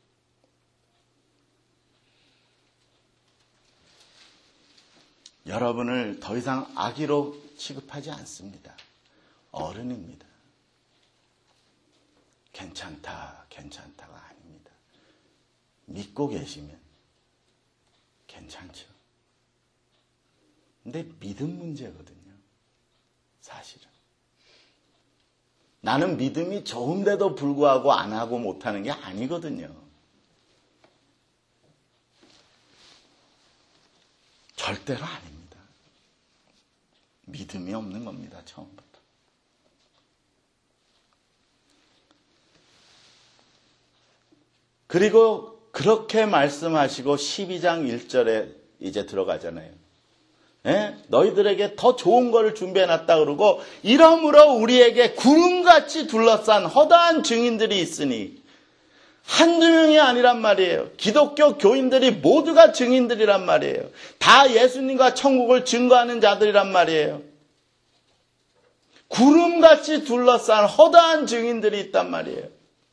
여러분을 더 이상 아기로 취급하지 않습니다. 어른입니다. 괜찮다가 아닙니다. 믿고 계시면 괜찮죠. 근데 믿음 문제거든요. 사실은. 나는 믿음이 좋은데도 불구하고 안 하고 못하는 게 아니거든요. 절대로 아닙니다. 믿음이 없는 겁니다. 처음부터. 그리고 그렇게 말씀하시고 12장 1절에 이제 들어가잖아요. 너희들에게 더 좋은 거를 준비해놨다 그러고, 이러므로 우리에게 구름같이 둘러싼 허다한 증인들이 있으니, 한두 명이 아니란 말이에요. 기독교 교인들이 모두가 증인들이란 말이에요. 다 예수님과 천국을 증거하는 자들이란 말이에요. 구름같이 둘러싼 허다한 증인들이 있단 말이에요.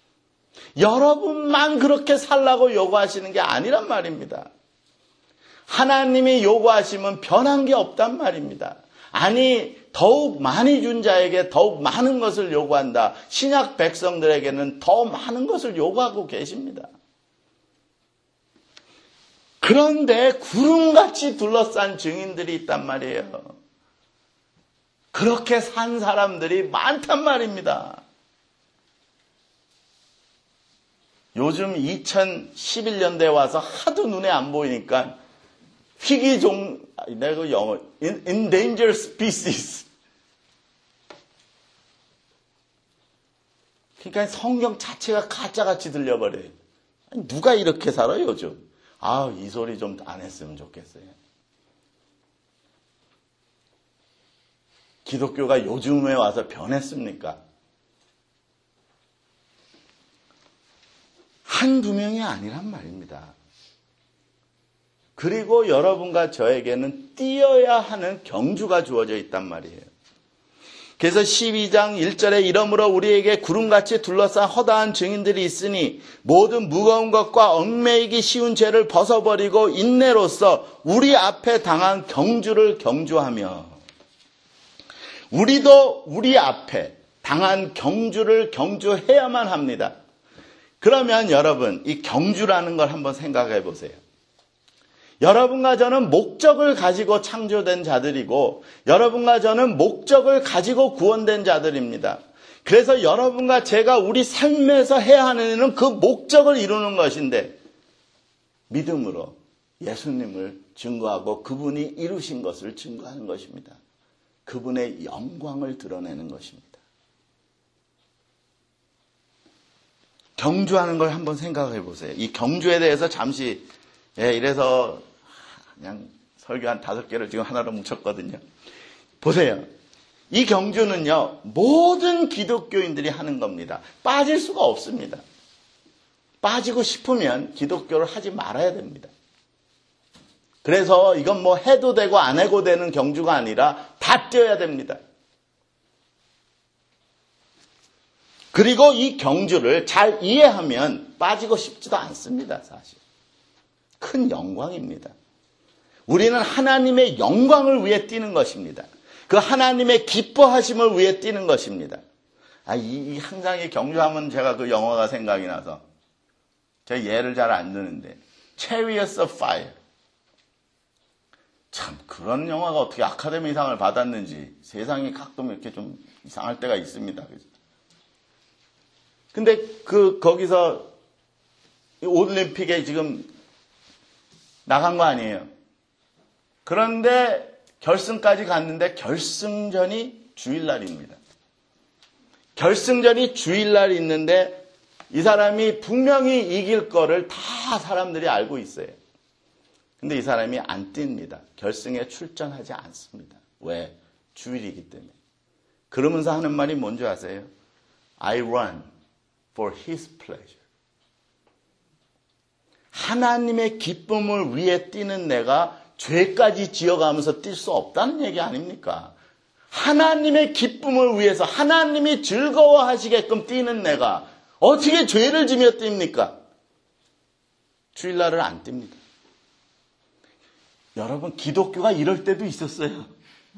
여러분만 그렇게 살라고 요구하시는 게 아니란 말입니다. 하나님이 요구하시면 변한 게 없단 말입니다. 아니, 더욱 많이 준 자에게 더욱 많은 것을 요구한다. 신약 백성들에게는 더 많은 것을 요구하고 계십니다. 그런데 구름같이 둘러싼 증인들이 있단 말이에요. 그렇게 산 사람들이 많단 말입니다. 요즘 2011년대에 와서 하도 눈에 안 보이니까 희귀종, 내가 영어, endangered species. 그러니까 성경 자체가 가짜같이 들려버려요. 아니, 누가 이렇게 살아요, 요즘? 이 소리 좀 안 했으면 좋겠어요. 기독교가 요즘에 와서 변했습니까? 한두 명이 아니란 말입니다. 그리고 여러분과 저에게는 뛰어야 하는 경주가 주어져 있단 말이에요. 그래서 12장 1절에 이러므로 우리에게 구름같이 둘러싼 허다한 증인들이 있으니 모든 무거운 것과 얽매이기 쉬운 죄를 벗어버리고 인내로써 우리 앞에 당한 경주를 경주하며, 우리도 우리 앞에 당한 경주를 경주해야만 합니다. 그러면 여러분, 이 경주라는 걸 한번 생각해 보세요. 여러분과 저는 목적을 가지고 창조된 자들이고, 여러분과 저는 목적을 가지고 구원된 자들입니다. 그래서 여러분과 제가 우리 삶에서 해야 하는 일은 그 목적을 이루는 것인데, 믿음으로 예수님을 증거하고 그분이 이루신 것을 증거하는 것입니다. 그분의 영광을 드러내는 것입니다. 경주하는 걸 한번 생각해 보세요. 이 경주에 대해서 잠시, 이래서 그냥 설교 한 5개를 지금 하나로 뭉쳤거든요. 보세요. 이 경주는요, 모든 기독교인들이 하는 겁니다. 빠질 수가 없습니다. 빠지고 싶으면 기독교를 하지 말아야 됩니다. 그래서 이건 뭐 해도 되고 안 해도 되는 경주가 아니라 다 뛰어야 됩니다. 그리고 이 경주를 잘 이해하면 빠지고 싶지도 않습니다, 사실. 큰 영광입니다. 우리는 하나님의 영광을 위해 뛰는 것입니다. 그 하나님의 기뻐하심을 위해 뛰는 것입니다. 항상 이 경주하면 제가 그 영화가 생각이 나서 제가 예를 잘 안 드는데 Chariots of Fire. 참 그런 영화가 어떻게 아카데미상을 받았는지 세상이 가끔 이렇게 좀 이상할 때가 있습니다. 근데 거기서 올림픽에 지금 나간 거 아니에요. 그런데 결승까지 갔는데 결승전이 주일날입니다. 결승전이 주일날 있는데 이 사람이 분명히 이길 거를 다 사람들이 알고 있어요. 근데 이 사람이 안 뜁니다. 결승에 출전하지 않습니다. 왜? 주일이기 때문에. 그러면서 하는 말이 뭔지 아세요? I run for his pleasure. 하나님의 기쁨을 위해 뛰는 내가 죄까지 지어가면서 뛸 수 없다는 얘기 아닙니까? 하나님의 기쁨을 위해서 하나님이 즐거워하시게끔 뛰는 내가 어떻게 죄를 지며 뜁니까? 주일날을 안 뜁니다. 여러분, 기독교가 이럴 때도 있었어요.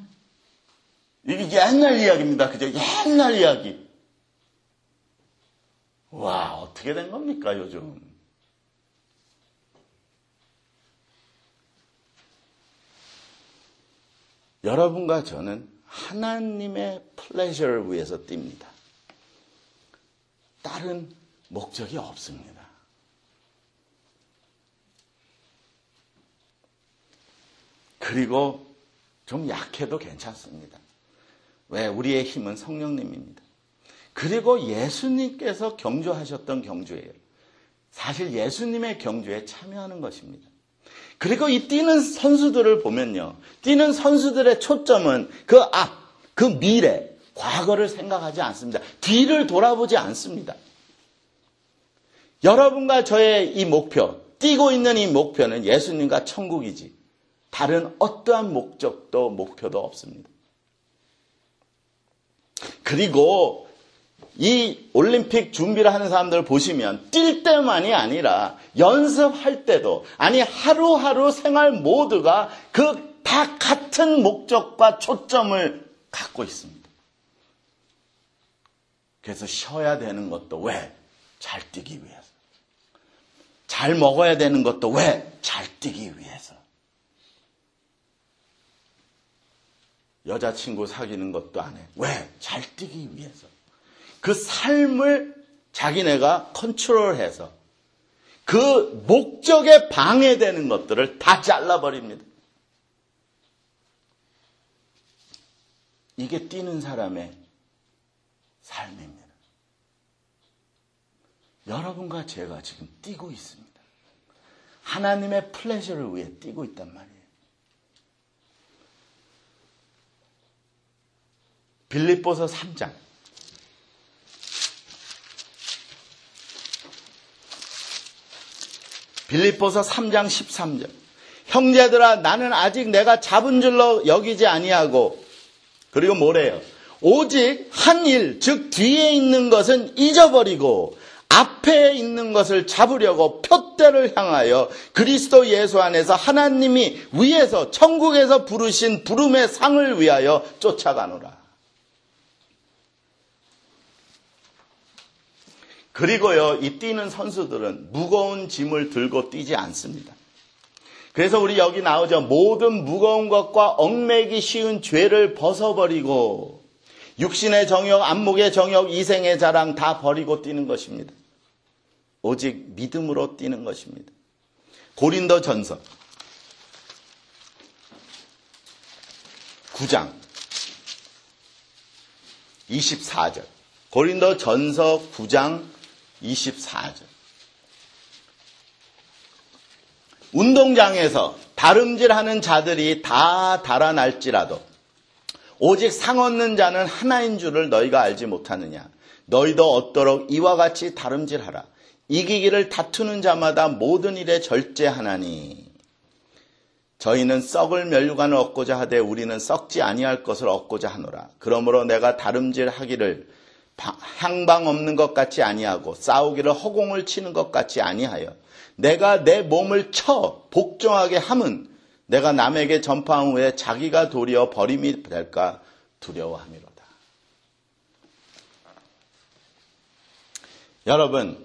이게 옛날 이야기입니다. 그죠? 옛날 이야기. 와, 어떻게 된 겁니까, 요즘? 여러분과 저는 하나님의 플레저를 위해서 뜁니다. 다른 목적이 없습니다. 그리고 좀 약해도 괜찮습니다. 왜? 우리의 힘은 성령님입니다. 그리고 예수님께서 경주하셨던 경주예요. 사실 예수님의 경주에 참여하는 것입니다. 그리고 이 뛰는 선수들을 보면요. 뛰는 선수들의 초점은 그 앞, 그 미래, 과거를 생각하지 않습니다. 뒤를 돌아보지 않습니다. 여러분과 저의 이 목표, 뛰고 있는 이 목표는 예수님과 천국이지 다른 어떠한 목적도 목표도 없습니다. 그리고 이 올림픽 준비를 하는 사람들 보시면 뛸 때만이 아니라 연습할 때도 아니 하루하루 생활 모두가 그 다 같은 목적과 초점을 갖고 있습니다. 그래서 쉬어야 되는 것도 왜? 잘 뛰기 위해서. 잘 먹어야 되는 것도 왜? 잘 뛰기 위해서. 여자친구 사귀는 것도 안 해. 왜? 잘 뛰기 위해서. 그 삶을 자기네가 컨트롤해서 그 목적에 방해되는 것들을 다 잘라버립니다. 이게 뛰는 사람의 삶입니다. 여러분과 제가 지금 뛰고 있습니다. 하나님의 플레저를 위해 뛰고 있단 말이에요. 빌립보서 3장. 빌립보서 3장 13절. 형제들아 나는 아직 내가 잡은 줄로 여기지 아니하고 그리고 뭐래요? 오직 한 일, 즉 뒤에 있는 것은 잊어버리고 앞에 있는 것을 잡으려고 표대를 향하여 그리스도 예수 안에서 하나님이 위에서 천국에서 부르신 부름의 상을 위하여 쫓아가노라. 그리고요, 이 뛰는 선수들은 무거운 짐을 들고 뛰지 않습니다. 그래서 우리 여기 나오죠. 모든 무거운 것과 얽매기 쉬운 죄를 벗어버리고 육신의 정욕, 안목의 정욕, 이생의 자랑 다 버리고 뛰는 것입니다. 오직 믿음으로 뛰는 것입니다. 고린도전서 9장 24절. 고린도전서 9장 24절. 운동장에서 다름질하는 자들이 다 달아날지라도 오직 상 얻는 자는 하나인 줄을 너희가 알지 못하느냐. 너희도 얻도록 이와 같이 다름질하라. 이기기를 다투는 자마다 모든 일에 절제하나니 저희는 썩을 멸류관을 얻고자 하되 우리는 썩지 아니할 것을 얻고자 하노라. 그러므로 내가 다름질하기를 향방 없는 것 같이 아니하고 싸우기를 허공을 치는 것 같이 아니하여 내가 내 몸을 쳐 복종하게 함은 내가 남에게 전파한 후에 자기가 도리어 버림이 될까 두려워함이로다. 여러분,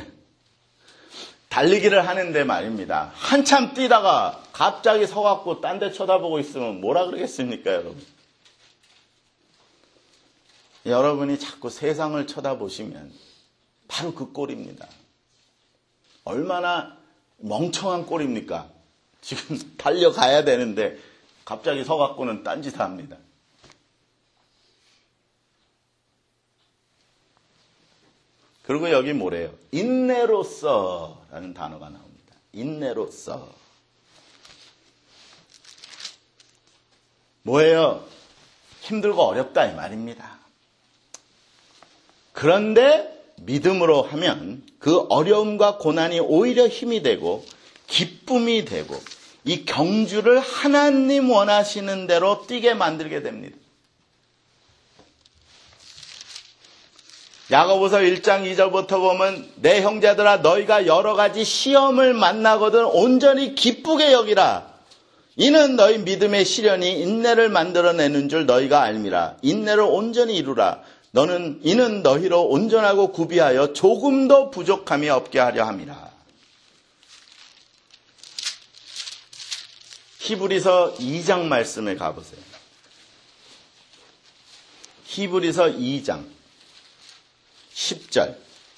달리기를 하는데 말입니다. 한참 뛰다가 갑자기 서갖고 딴 데 쳐다보고 있으면 뭐라 그러겠습니까, 여러분? 여러분이 자꾸 세상을 쳐다보시면 바로 그 꼴입니다. 얼마나 멍청한 꼴입니까? 지금 달려가야 되는데 갑자기 서갖고는 딴짓을 합니다. 그리고 여기 뭐래요? 인내로써 라는 단어가 나옵니다. 인내로써. 뭐예요? 힘들고 어렵다 이 말입니다. 그런데 믿음으로 하면 그 어려움과 고난이 오히려 힘이 되고 기쁨이 되고 이 경주를 하나님 원하시는 대로 뛰게 만들게 됩니다. 야고보서 1장 2절부터 보면 내 형제들아 너희가 여러 가지 시험을 만나거든 온전히 기쁘게 여기라. 이는 너희 믿음의 시련이 인내를 만들어내는 줄 너희가 알미라. 인내를 온전히 이루라. 이는 너희로 온전하고 구비하여 조금도 부족함이 없게 하려 함이라. 히브리서 2장 말씀에 가보세요. 히브리서 2장 10절.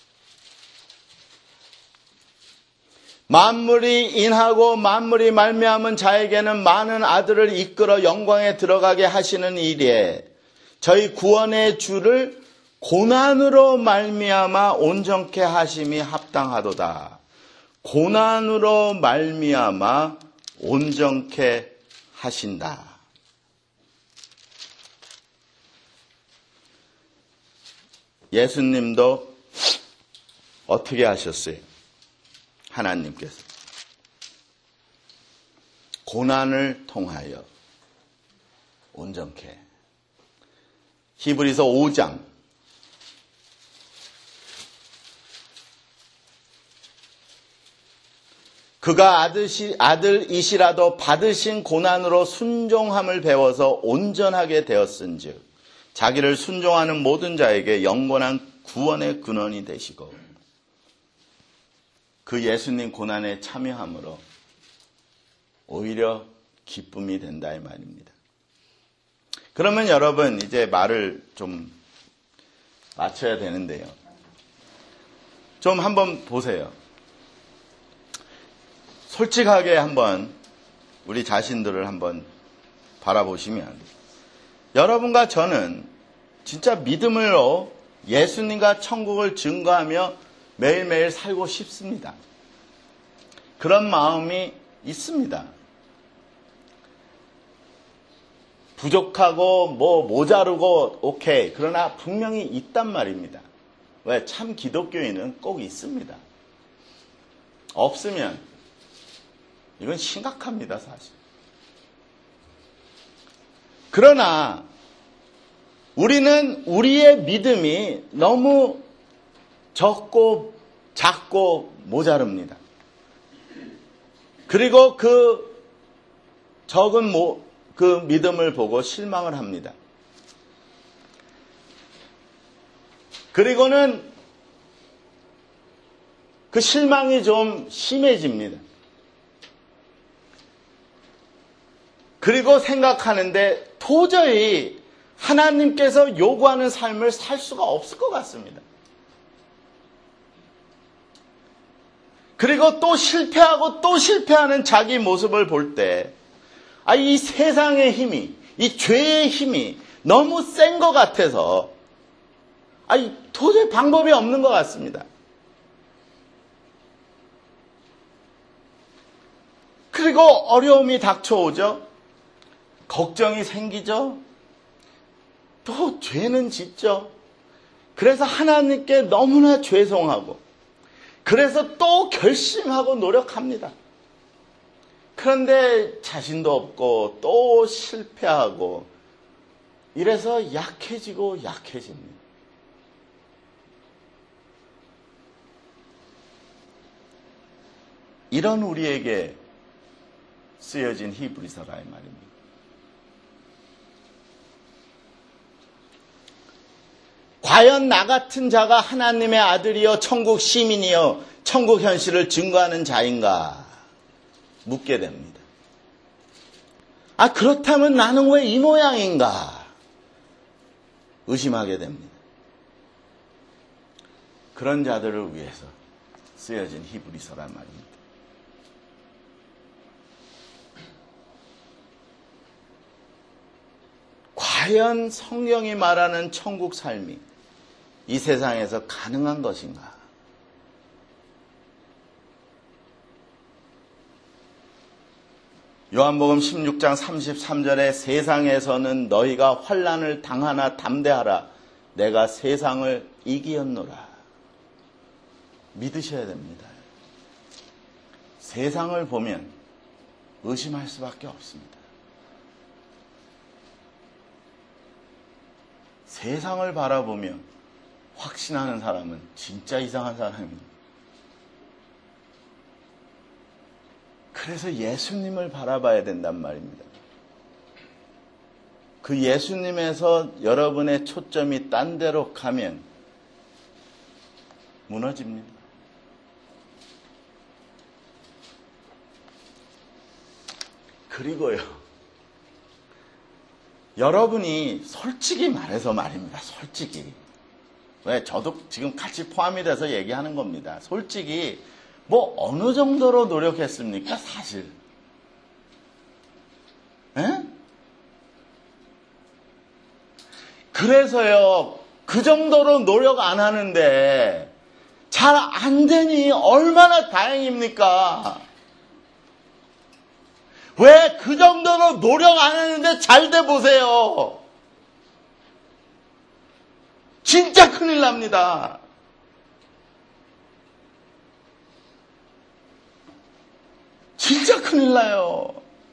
만물이 인하고 만물이 말미암은 자에게는 많은 아들을 이끌어 영광에 들어가게 하시는 일에 저희 구원의 주를 고난으로 말미암아 온전케 하심이 합당하도다. 고난으로 말미암아 온전케 하신다. 예수님도 어떻게 하셨어요? 하나님께서 고난을 통하여 온전케. 히브리서 5장 그가 아들이시라도 받으신 고난으로 순종함을 배워서 온전하게 되었은즉 자기를 순종하는 모든 자에게 영원한 구원의 근원이 되시고 그 예수님 고난에 참여함으로 오히려 기쁨이 된다 이 말입니다. 그러면 여러분 이제 말을 좀 맞춰야 되는데요. 좀 한번 보세요. 솔직하게 한번 우리 자신들을 한번 바라보시면 여러분과 저는 진짜 믿음으로 예수님과 천국을 증거하며 매일매일 살고 싶습니다. 그런 마음이 있습니다. 부족하고 모자르고 오케이. 그러나 분명히 있단 말입니다. 왜? 참 기독교인은 꼭 있습니다. 없으면 이건 심각합니다, 사실. 그러나 우리는 우리의 믿음이 너무 적고 작고 모자릅니다. 그리고 그 적은 그 믿음을 보고 실망을 합니다. 그리고는 그 실망이 좀 심해집니다. 그리고 생각하는데 도저히 하나님께서 요구하는 삶을 살 수가 없을 것 같습니다. 그리고 또 실패하고 또 실패하는 자기 모습을 볼 때, 이 세상의 힘이, 이 죄의 힘이 너무 센 것 같아서 도저히 방법이 없는 것 같습니다. 그리고 어려움이 닥쳐오죠. 걱정이 생기죠. 또 죄는 짓죠. 그래서 하나님께 너무나 죄송하고 그래서 또 결심하고 노력합니다. 그런데 자신도 없고 또 실패하고 이래서 약해지고 약해집니다. 이런 우리에게 쓰여진 히브리서라의 말입니다. 과연 나 같은 자가 하나님의 아들이여 천국 시민이여 천국 현실을 증거하는 자인가 묻게 됩니다. 그렇다면 나는 왜 이 모양인가 의심하게 됩니다. 그런 자들을 위해서 쓰여진 히브리서란 말입니다. 과연 성경이 말하는 천국 삶이 이 세상에서 가능한 것인가? 요한복음 16장 33절에 세상에서는 너희가 환난을 당하나 담대하라. 내가 세상을 이기었노라. 믿으셔야 됩니다. 세상을 보면 의심할 수밖에 없습니다. 세상을 바라보며 확신하는 사람은 진짜 이상한 사람입니다. 그래서 예수님을 바라봐야 된단 말입니다. 그 예수님에서 여러분의 초점이 딴 데로 가면 무너집니다. 그리고요, 여러분이 솔직히 말해서 말입니다. 솔직히. 왜? 저도 지금 같이 포함이 돼서 얘기하는 겁니다. 솔직히 어느 정도로 노력했습니까? 사실. 에? 그래서요, 그 정도로 노력 안 하는데 잘 안 되니 얼마나 다행입니까? 왜 그 정도로 노력 안 하는데 잘 돼 보세요. 진짜 큰일 납니다. 진짜 큰일 나요.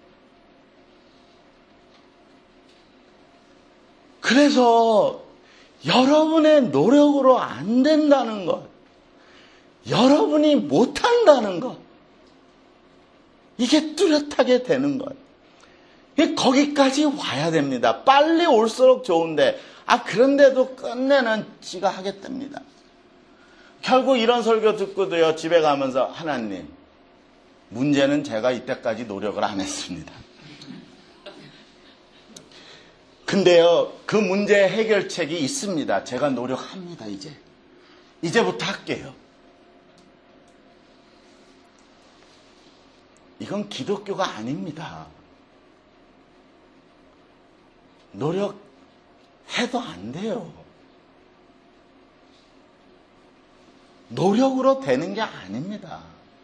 그래서 여러분의 노력으로 안 된다는 것, 여러분이 못한다는 것, 이게 뚜렷하게 되는 것. 거기까지 와야 됩니다. 빨리 올수록 좋은데, 그런데도 끝내는 지가 하겠답니다. 결국 이런 설교 듣고도요, 집에 가면서 하나님, 문제는 제가 이때까지 노력을 안 했습니다. 근데요, 그 문제의 해결책이 있습니다. 제가 노력합니다, 이제부터 할게요. 이건 기독교가 아닙니다. 노력해도 안 돼요. 노력으로 되는 게 아닙니다.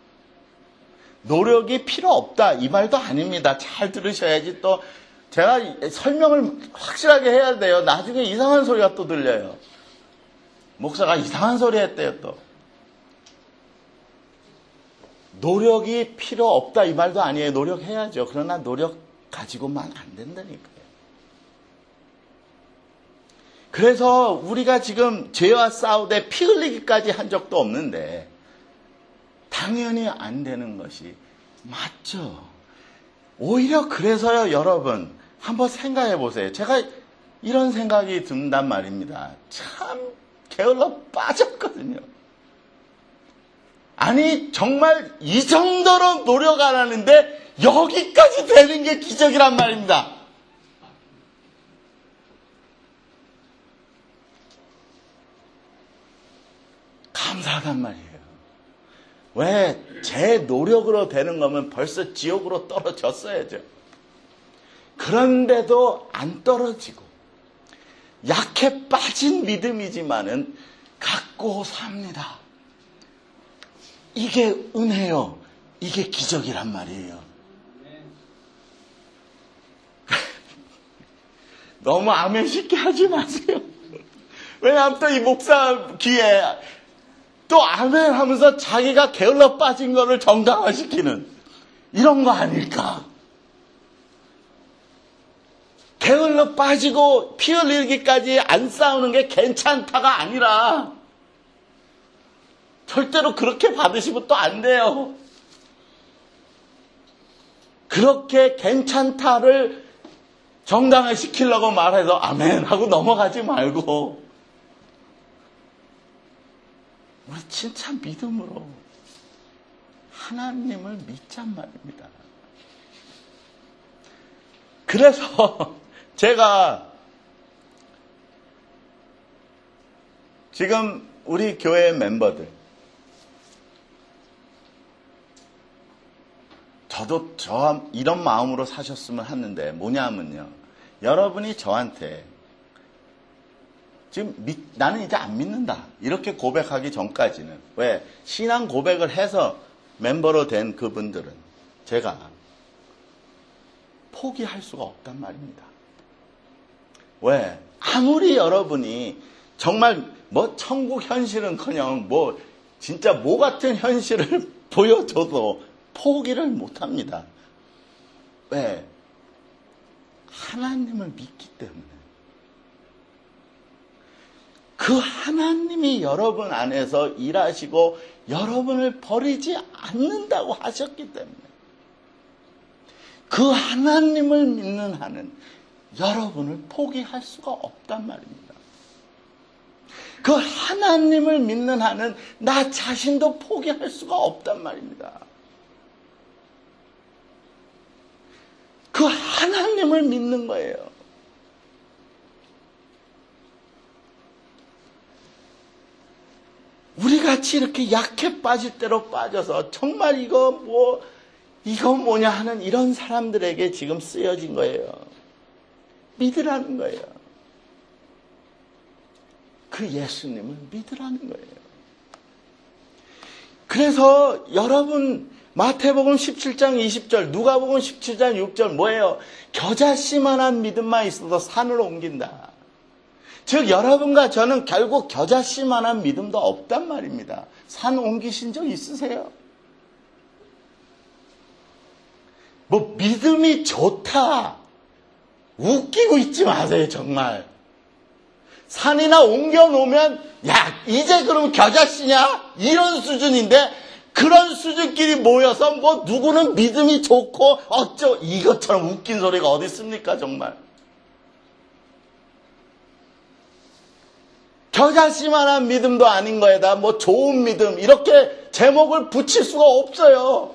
노력이 필요 없다 이 말도 아닙니다. 잘 들으셔야지. 또 제가 설명을 확실하게 해야 돼요. 나중에 이상한 소리가 또 들려요. 목사가 이상한 소리 했대요. 또 노력이 필요 없다 이 말도 아니에요. 노력해야죠. 그러나 노력 가지고만 안 된다니까요. 그래서 우리가 지금 죄와 싸우되 피 흘리기까지 한 적도 없는데 당연히 안 되는 것이 맞죠. 오히려 그래서요, 여러분 한번 생각해 보세요. 제가 이런 생각이 든단 말입니다. 참 게을러 빠졌거든요. 아니 정말 이 정도로 노력 안 하는데 여기까지 되는 게 기적이란 말입니다. 감사하단 말이에요. 왜? 제 노력으로 되는 거면 벌써 지옥으로 떨어졌어야죠. 그런데도 안 떨어지고 약해 빠진 믿음이지만은 갖고 삽니다. 이게 은혜요. 이게 기적이란 말이에요. 너무 아멘 쉽게 하지 마세요. 왜냐하면 또 이 목사 귀에 또 아멘 하면서 자기가 게을러 빠진 거를 정당화시키는 이런 거 아닐까? 게을러 빠지고 피 흘리기까지 안 싸우는 게 괜찮다가 아니라 절대로 그렇게 받으시면 또 안 돼요. 그렇게 괜찮다를 정당화시키려고 말해서 아멘 하고 넘어가지 말고 우리 진짜 믿음으로 하나님을 믿잔 말입니다. 그래서 제가 지금 우리 교회 멤버들 저도 이런 마음으로 사셨으면 하는데 뭐냐면요. 여러분이 저한테 지금 나는 이제 안 믿는다 이렇게 고백하기 전까지는 왜 신앙 고백을 해서 멤버로 된 그분들은 제가 포기할 수가 없단 말입니다. 왜? 아무리 여러분이 정말 뭐 천국 현실은커녕 뭐 진짜 뭐 같은 현실을 보여줘도 포기를 못합니다. 왜? 하나님을 믿기 때문에. 그 하나님이 여러분 안에서 일하시고 여러분을 버리지 않는다고 하셨기 때문에 그 하나님을 믿는 한은 여러분을 포기할 수가 없단 말입니다. 그 하나님을 믿는 한은 나 자신도 포기할 수가 없단 말입니다. 그 하나님을 믿는 거예요. 우리 같이 이렇게 약해 빠질 대로 빠져서 정말 이거 뭐냐 하는 이런 사람들에게 지금 쓰여진 거예요. 믿으라는 거예요. 그 예수님을 믿으라는 거예요. 그래서 여러분 마태복음 17장 20절, 누가복음 17장 6절 뭐예요? 겨자씨만한 믿음만 있어도 산을 옮긴다. 즉 여러분과 저는 결국 겨자씨만한 믿음도 없단 말입니다. 산 옮기신 적 있으세요? 뭐 믿음이 좋다. 웃기고 있지 마세요 정말. 산이나 옮겨놓으면 야 이제 그럼 겨자씨냐? 이런 수준인데 그런 수준끼리 모여서 뭐 누구는 믿음이 좋고 이것처럼 웃긴 소리가 어디 있습니까 정말. 겨자씨만한 믿음도 아닌 거에다 뭐 좋은 믿음 이렇게 제목을 붙일 수가 없어요.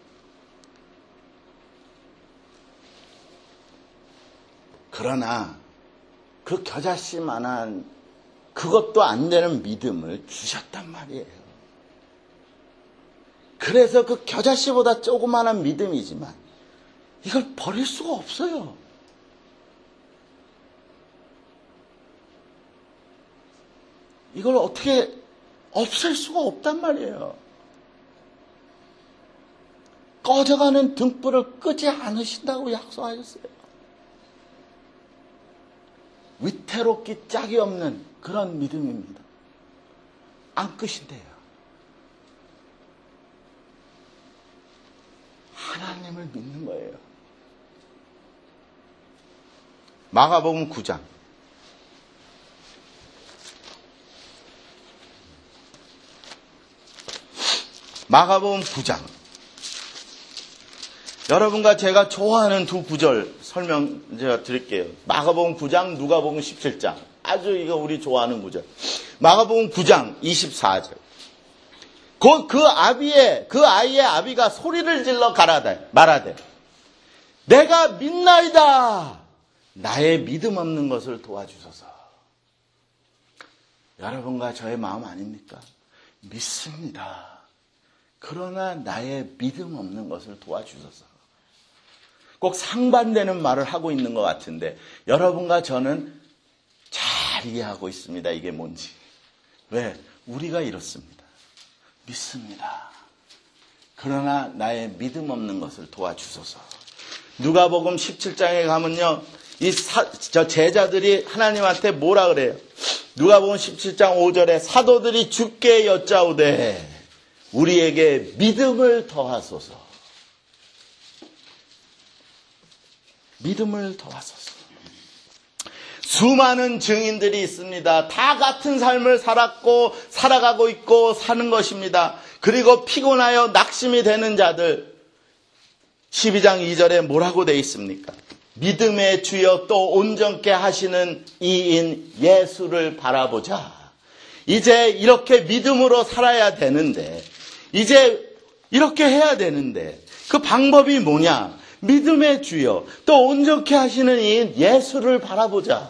그러나 그 겨자씨만한 그것도 안 되는 믿음을 주셨단 말이에요. 그래서 그 겨자씨보다 조그만한 믿음이지만 이걸 버릴 수가 없어요. 이걸 어떻게 없앨 수가 없단 말이에요. 꺼져가는 등불을 끄지 않으신다고 약속하셨어요. 위태롭기 짝이 없는 그런 믿음입니다. 안 끄신대요. 하나님을 믿는 거예요. 마가복음 9장. 마가복음 9장. 여러분과 제가 좋아하는 두 구절 설명 제가 드릴게요. 마가복음 9장, 누가복음 17장. 아주 이거 우리 좋아하는 구절. 마가복음 9장 24절. 그 아이의 아비가 소리를 질러 말하되 내가 믿나이다. 나의 믿음 없는 것을 도와주소서. 여러분과 저의 마음 아닙니까? 믿습니다. 그러나 나의 믿음 없는 것을 도와주소서. 꼭 상반되는 말을 하고 있는 것 같은데 여러분과 저는 잘 이해하고 있습니다. 이게 뭔지. 왜? 우리가 이렇습니다. 믿습니다. 그러나 나의 믿음 없는 것을 도와주소서. 누가복음 17장에 가면요. 저 제자들이 하나님한테 뭐라 그래요? 누가복음 17장 5절에 사도들이 주께 여짜오되 우리에게 믿음을 더하소서. 믿음을 더하소서. 수많은 증인들이 있습니다. 다 같은 삶을 살았고 살아가고 있고 사는 것입니다. 그리고 피곤하여 낙심이 되는 자들 12장 2절에 뭐라고 되어 있습니까? 믿음의 주여 또 온전케 하시는 이인 예수를 바라보자. 이제 이렇게 믿음으로 살아야 되는데 이제 이렇게 해야 되는데 그 방법이 뭐냐? 믿음의 주여 또 온전케 하시는 이인 예수를 바라보자.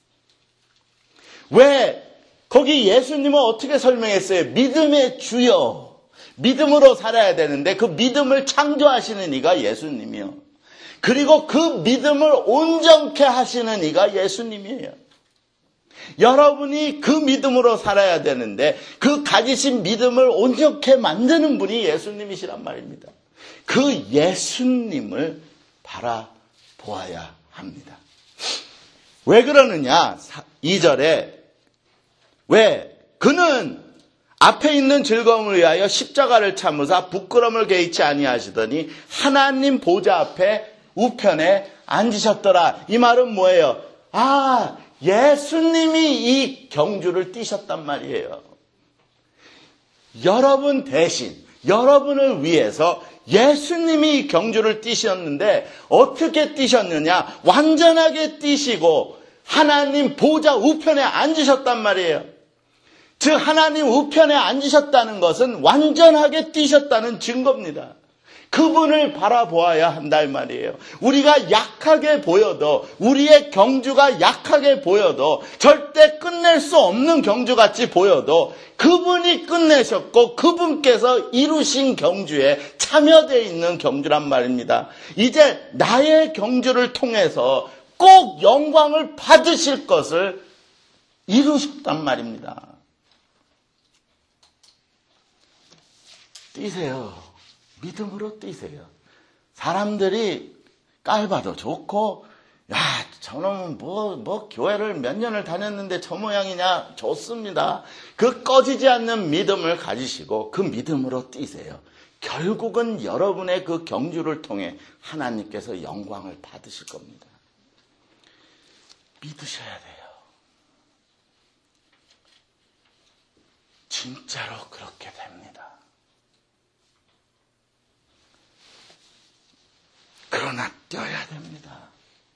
왜? 거기 예수님은 어떻게 설명했어요? 믿음의 주여. 믿음으로 살아야 되는데 그 믿음을 창조하시는 이가 예수님이요. 그리고 그 믿음을 온전케 하시는 이가 예수님이에요. 여러분이 그 믿음으로 살아야 되는데 그 가지신 믿음을 온전케 만드는 분이 예수님이시란 말입니다. 그 예수님을 바라보아야 합니다. 왜 그러느냐? 2절에 왜? 그는 앞에 있는 즐거움을 위하여 십자가를 참으사 부끄러움을 개의치 아니하시더니 하나님 보좌 앞에 우편에 앉으셨더라. 이 말은 뭐예요? 예수님이 이 경주를 뛰셨단 말이에요. 여러분 대신 여러분을 위해서 예수님이 이 경주를 뛰셨는데 어떻게 뛰셨느냐? 완전하게 뛰시고 하나님 보좌 우편에 앉으셨단 말이에요. 즉 하나님 우편에 앉으셨다는 것은 완전하게 뛰셨다는 증거입니다. 그분을 바라보아야 한다 이 말이에요. 우리가 약하게 보여도 우리의 경주가 약하게 보여도 절대 끝낼 수 없는 경주같이 보여도 그분이 끝내셨고 그분께서 이루신 경주에 참여되어 있는 경주란 말입니다. 이제 나의 경주를 통해서 꼭 영광을 받으실 것을 이루셨단 말입니다. 뛰세요. 믿음으로 뛰세요. 사람들이 깔봐도 좋고 저놈은 뭐 교회를 몇 년을 다녔는데 저 모양이냐? 좋습니다. 그 꺼지지 않는 믿음을 가지시고 그 믿음으로 뛰세요. 결국은 여러분의 그 경주를 통해 하나님께서 영광을 받으실 겁니다. 믿으셔야 돼요. 진짜로 그렇게 됩니다. 그러나 뛰어야 됩니다.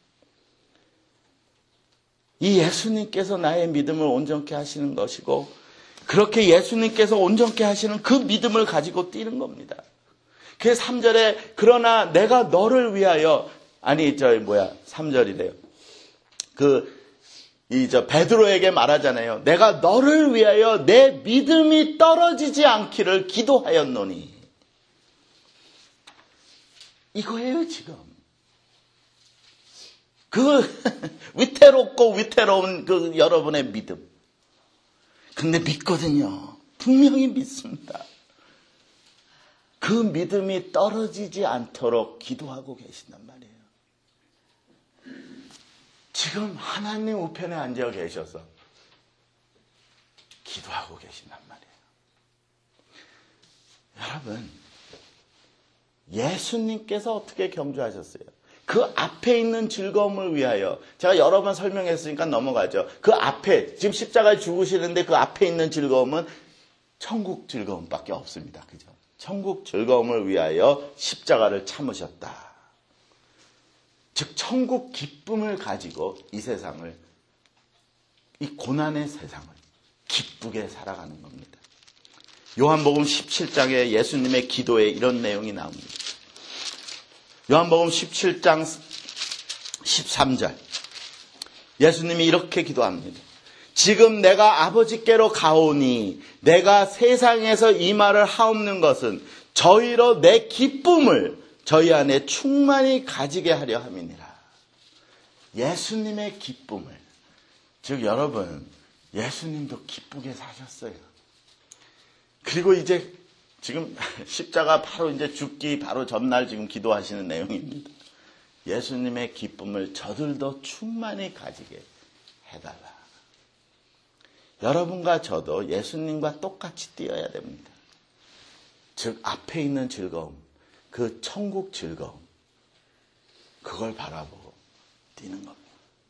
이 예수님께서 나의 믿음을 온전케 하시는 것이고 그렇게 예수님께서 온전케 하시는 그 믿음을 가지고 뛰는 겁니다. 그 3절에 그러나 내가 너를 위하여 3절이래요. 베드로에게 말하잖아요. 내가 너를 위하여 내 믿음이 떨어지지 않기를 기도하였노니. 이거예요, 지금. 위태롭고 위태로운 여러분의 믿음. 근데 믿거든요. 분명히 믿습니다. 그 믿음이 떨어지지 않도록 기도하고 계신단 말이에요. 지금 하나님 우편에 앉아 계셔서 기도하고 계신단 말이에요. 여러분, 예수님께서 어떻게 경주하셨어요? 그 앞에 있는 즐거움을 위하여 제가 여러 번 설명했으니까 넘어가죠. 그 앞에 지금 십자가에 죽으시는데 그 앞에 있는 즐거움은 천국 즐거움밖에 없습니다. 그죠? 천국 즐거움을 위하여 십자가를 참으셨다. 즉 천국 기쁨을 가지고 이 세상을 이 고난의 세상을 기쁘게 살아가는 겁니다. 요한복음 17장에 예수님의 기도에 이런 내용이 나옵니다. 요한복음 17장 13절 예수님이 이렇게 기도합니다. 지금 내가 아버지께로 가오니 내가 세상에서 이 말을 하옵는 것은 저희로 내 기쁨을 저희 안에 충만히 가지게 하려 함이니라. 예수님의 기쁨을, 즉 여러분, 예수님도 기쁘게 사셨어요. 그리고 이제 지금 십자가 바로 이제 죽기 바로 전날 지금 기도하시는 내용입니다. 예수님의 기쁨을 저들도 충만히 가지게 해달라. 여러분과 저도 예수님과 똑같이 뛰어야 됩니다. 즉 앞에 있는 즐거움, 그 천국 즐거움, 그걸 바라보고 뛰는 겁니다.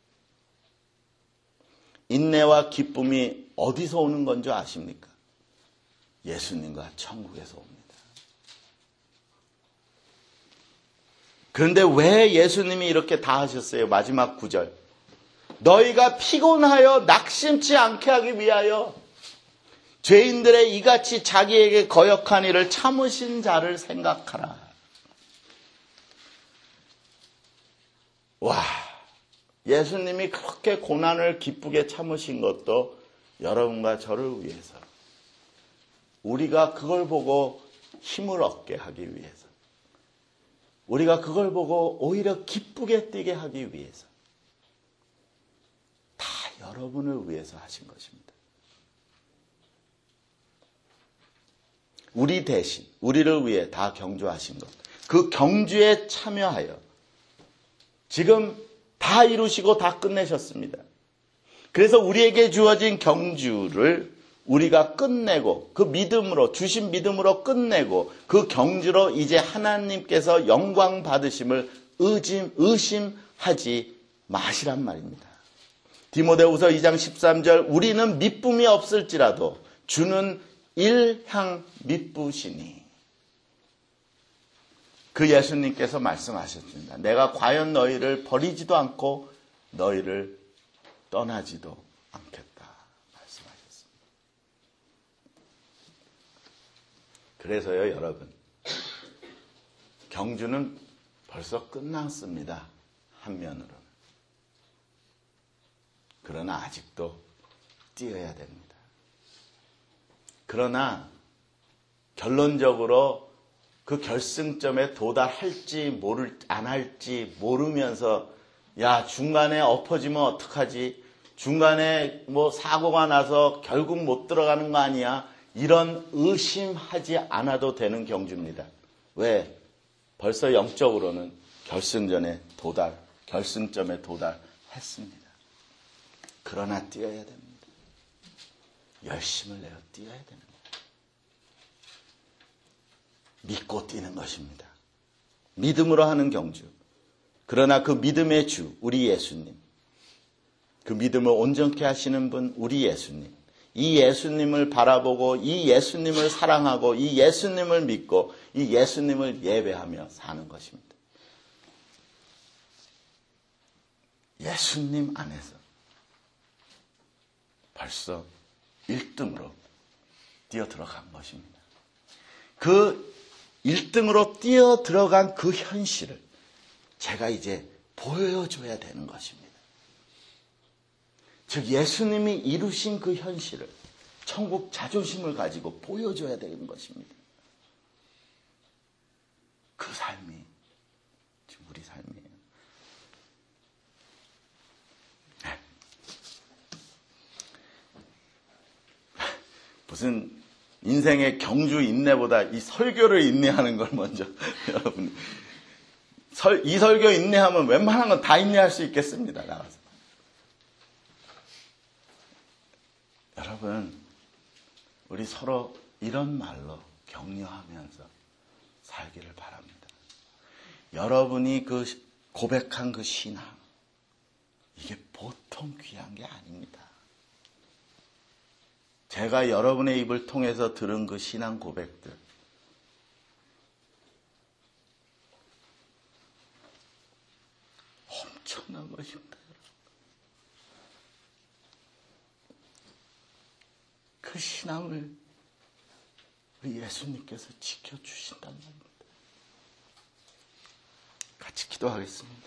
인내와 기쁨이 어디서 오는 건 줄 아십니까? 예수님과 천국에서 옵니다. 그런데 왜 예수님이 이렇게 다 하셨어요? 마지막 9절. 너희가 피곤하여 낙심치 않게 하기 위하여 죄인들의 이같이 자기에게 거역한 일을 참으신 자를 생각하라. 와, 예수님이 그렇게 고난을 기쁘게 참으신 것도 여러분과 저를 위해서, 우리가 그걸 보고 힘을 얻게 하기 위해서, 우리가 그걸 보고 오히려 기쁘게 뛰게 하기 위해서, 다 여러분을 위해서 하신 것입니다. 우리 대신, 우리를 위해 다 경주하신 것, 그 경주에 참여하여 지금 다 이루시고 다 끝내셨습니다. 그래서 우리에게 주어진 경주를 우리가 끝내고, 그 믿음으로, 주신 믿음으로 끝내고, 그 경주로 이제 하나님께서 영광 받으심을 의심하지 마시란 말입니다. 디모데후서 2장 13절, 우리는 미쁨이 없을지라도 주는 일향 미쁘시니. 그 예수님께서 말씀하셨습니다. 내가 과연 너희를 버리지도 않고 너희를 떠나지도 않겠다 말씀하셨습니다. 그래서요, 여러분, 경주는 벌써 끝났습니다. 한면으로는. 그러나 아직도 뛰어야 됩니다. 그러나 결론적으로 그 결승점에 도달할지 안 할지 모르면서, 야, 중간에 엎어지면 어떡하지? 중간에 뭐 사고가 나서 결국 못 들어가는 거 아니야? 이런 의심하지 않아도 되는 경주입니다. 왜? 벌써 영적으로는 결승점에 도달했습니다. 그러나 뛰어야 됩니다. 열심을 내어 뛰어야 됩니다. 믿고 뛰는 것입니다. 믿음으로 하는 경주. 그러나 그 믿음의 주, 우리 예수님, 그 믿음을 온전케 하시는 분, 우리 예수님, 이 예수님을 바라보고 이 예수님을 사랑하고 이 예수님을 믿고 이 예수님을 예배하며 사는 것입니다. 예수님 안에서 벌써 1등으로 뛰어들어간 것입니다. 그 1등으로 뛰어들어간 그 현실을 제가 이제 보여줘야 되는 것입니다. 즉 예수님이 이루신 그 현실을, 천국 자존심을 가지고 보여줘야 되는 것입니다. 그 삶이 지금 우리 삶이에요. 무슨 인생의 경주 인내보다 이 설교를 인내하는 걸 먼저 여러분, 이 설교 인내하면 웬만한 건 다 인내할 수 있겠습니다. 나가서. 여러분, 우리 서로 이런 말로 격려하면서 살기를 바랍니다. 여러분이 그 고백한 그 신앙, 이게 보통 귀한 게 아닙니다. 제가 여러분의 입을 통해서 들은 그 신앙 고백들, 엄청난 것입니다. 그 신앙을 우리 예수님께서 지켜주신단 말입니다. 같이 기도하겠습니다.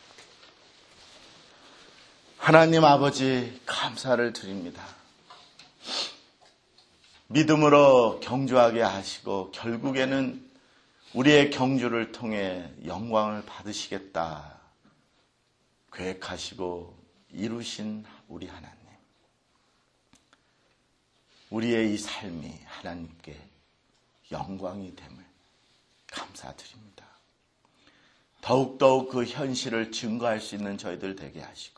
하나님 아버지, 감사를 드립니다. 믿음으로 경주하게 하시고 결국에는 우리의 경주를 통해 영광을 받으시겠다 계획하시고 이루신 우리 하나님, 우리의 이 삶이 하나님께 영광이 됨을 감사드립니다. 더욱더욱 그 현실을 증거할 수 있는 저희들 되게 하시고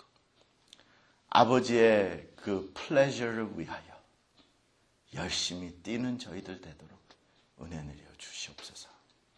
아버지의 그 플레저를 위하여 열심히 뛰는 저희들 되도록 은혜 내려 주시옵소서.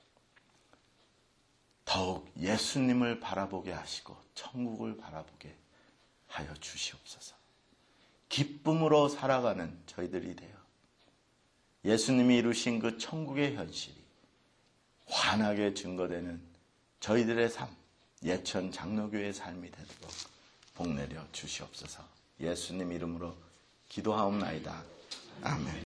더욱 예수님을 바라보게 하시고 천국을 바라보게 하여 주시옵소서. 기쁨으로 살아가는 저희들이 되어 예수님이 이루신 그 천국의 현실이 환하게 증거되는 저희들의 삶, 예천 장로교의 삶이 되도록 복 내려 주시옵소서. 예수님 이름으로 기도하옵나이다. 아멘.